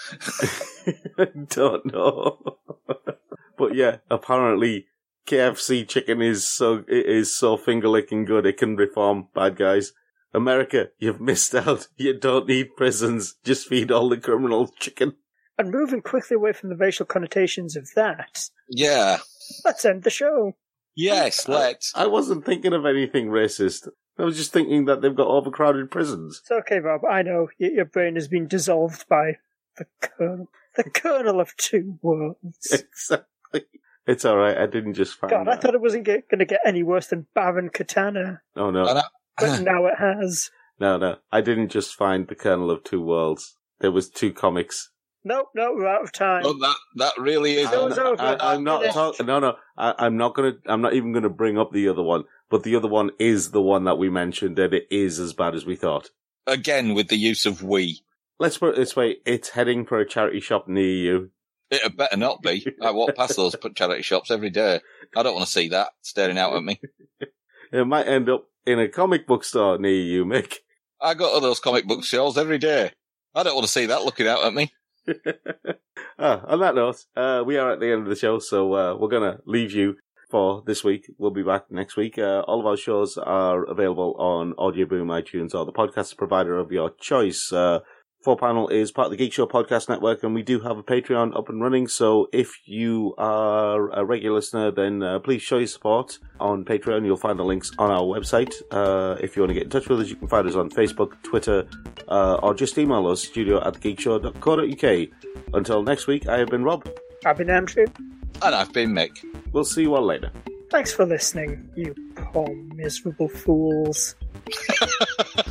Speaker 3: I don't know. But yeah, apparently KFC chicken is so finger-licking good it can reform bad guys. America, you've missed out. You don't need prisons. Just feed all the criminals chicken.
Speaker 1: And moving quickly away from the racial connotations of that,
Speaker 2: Yeah.
Speaker 1: let's end the show.
Speaker 2: Yes, let's.
Speaker 3: I wasn't thinking of anything racist. I was just thinking that they've got overcrowded prisons.
Speaker 1: It's okay, Rob. I know your brain has been dissolved by the Colonel of Two Worlds.
Speaker 3: Exactly. It's alright, I didn't just find
Speaker 1: God,
Speaker 3: that.
Speaker 1: I thought it wasn't going to get any worse than Baron Katana.
Speaker 3: Oh, no.
Speaker 1: But now it has.
Speaker 3: No. I didn't just find the Colonel of Two Worlds. There was 2 comics.
Speaker 1: No, we're out of time.
Speaker 2: Oh, that really is.
Speaker 3: I'm not talking. No. I'm not even going to bring up the other one. But the other one is the one that we mentioned, and it is as bad as we thought.
Speaker 2: Again, with the use of we.
Speaker 3: Let's put it this way: it's heading for a charity shop near you.
Speaker 2: It better not be. I walk past those charity shops every day. I don't want to see that staring out at me.
Speaker 3: It might end up in a comic book store near you, Mick.
Speaker 2: I go to those comic book stores every day. I don't want to see that looking out at me.
Speaker 3: On that note, we are at the end of the show, so we're going to leave you for this week. We'll be back next week. All of our shows are available on Audio Boom, iTunes, or the podcast provider of your choice. 4Panel is part of the Geek Show Podcast Network, and we do have a Patreon up and running, so if you are a regular listener, then please show your support on Patreon. You'll find the links on our website. If you want to get in touch with us, you can find us on Facebook, Twitter, or just email us, studio@geekshow.co.uk. Until next week, I have been Rob.
Speaker 1: I've been Andrew.
Speaker 2: And I've been Mick.
Speaker 3: We'll see you all later.
Speaker 1: Thanks for listening, you poor miserable fools.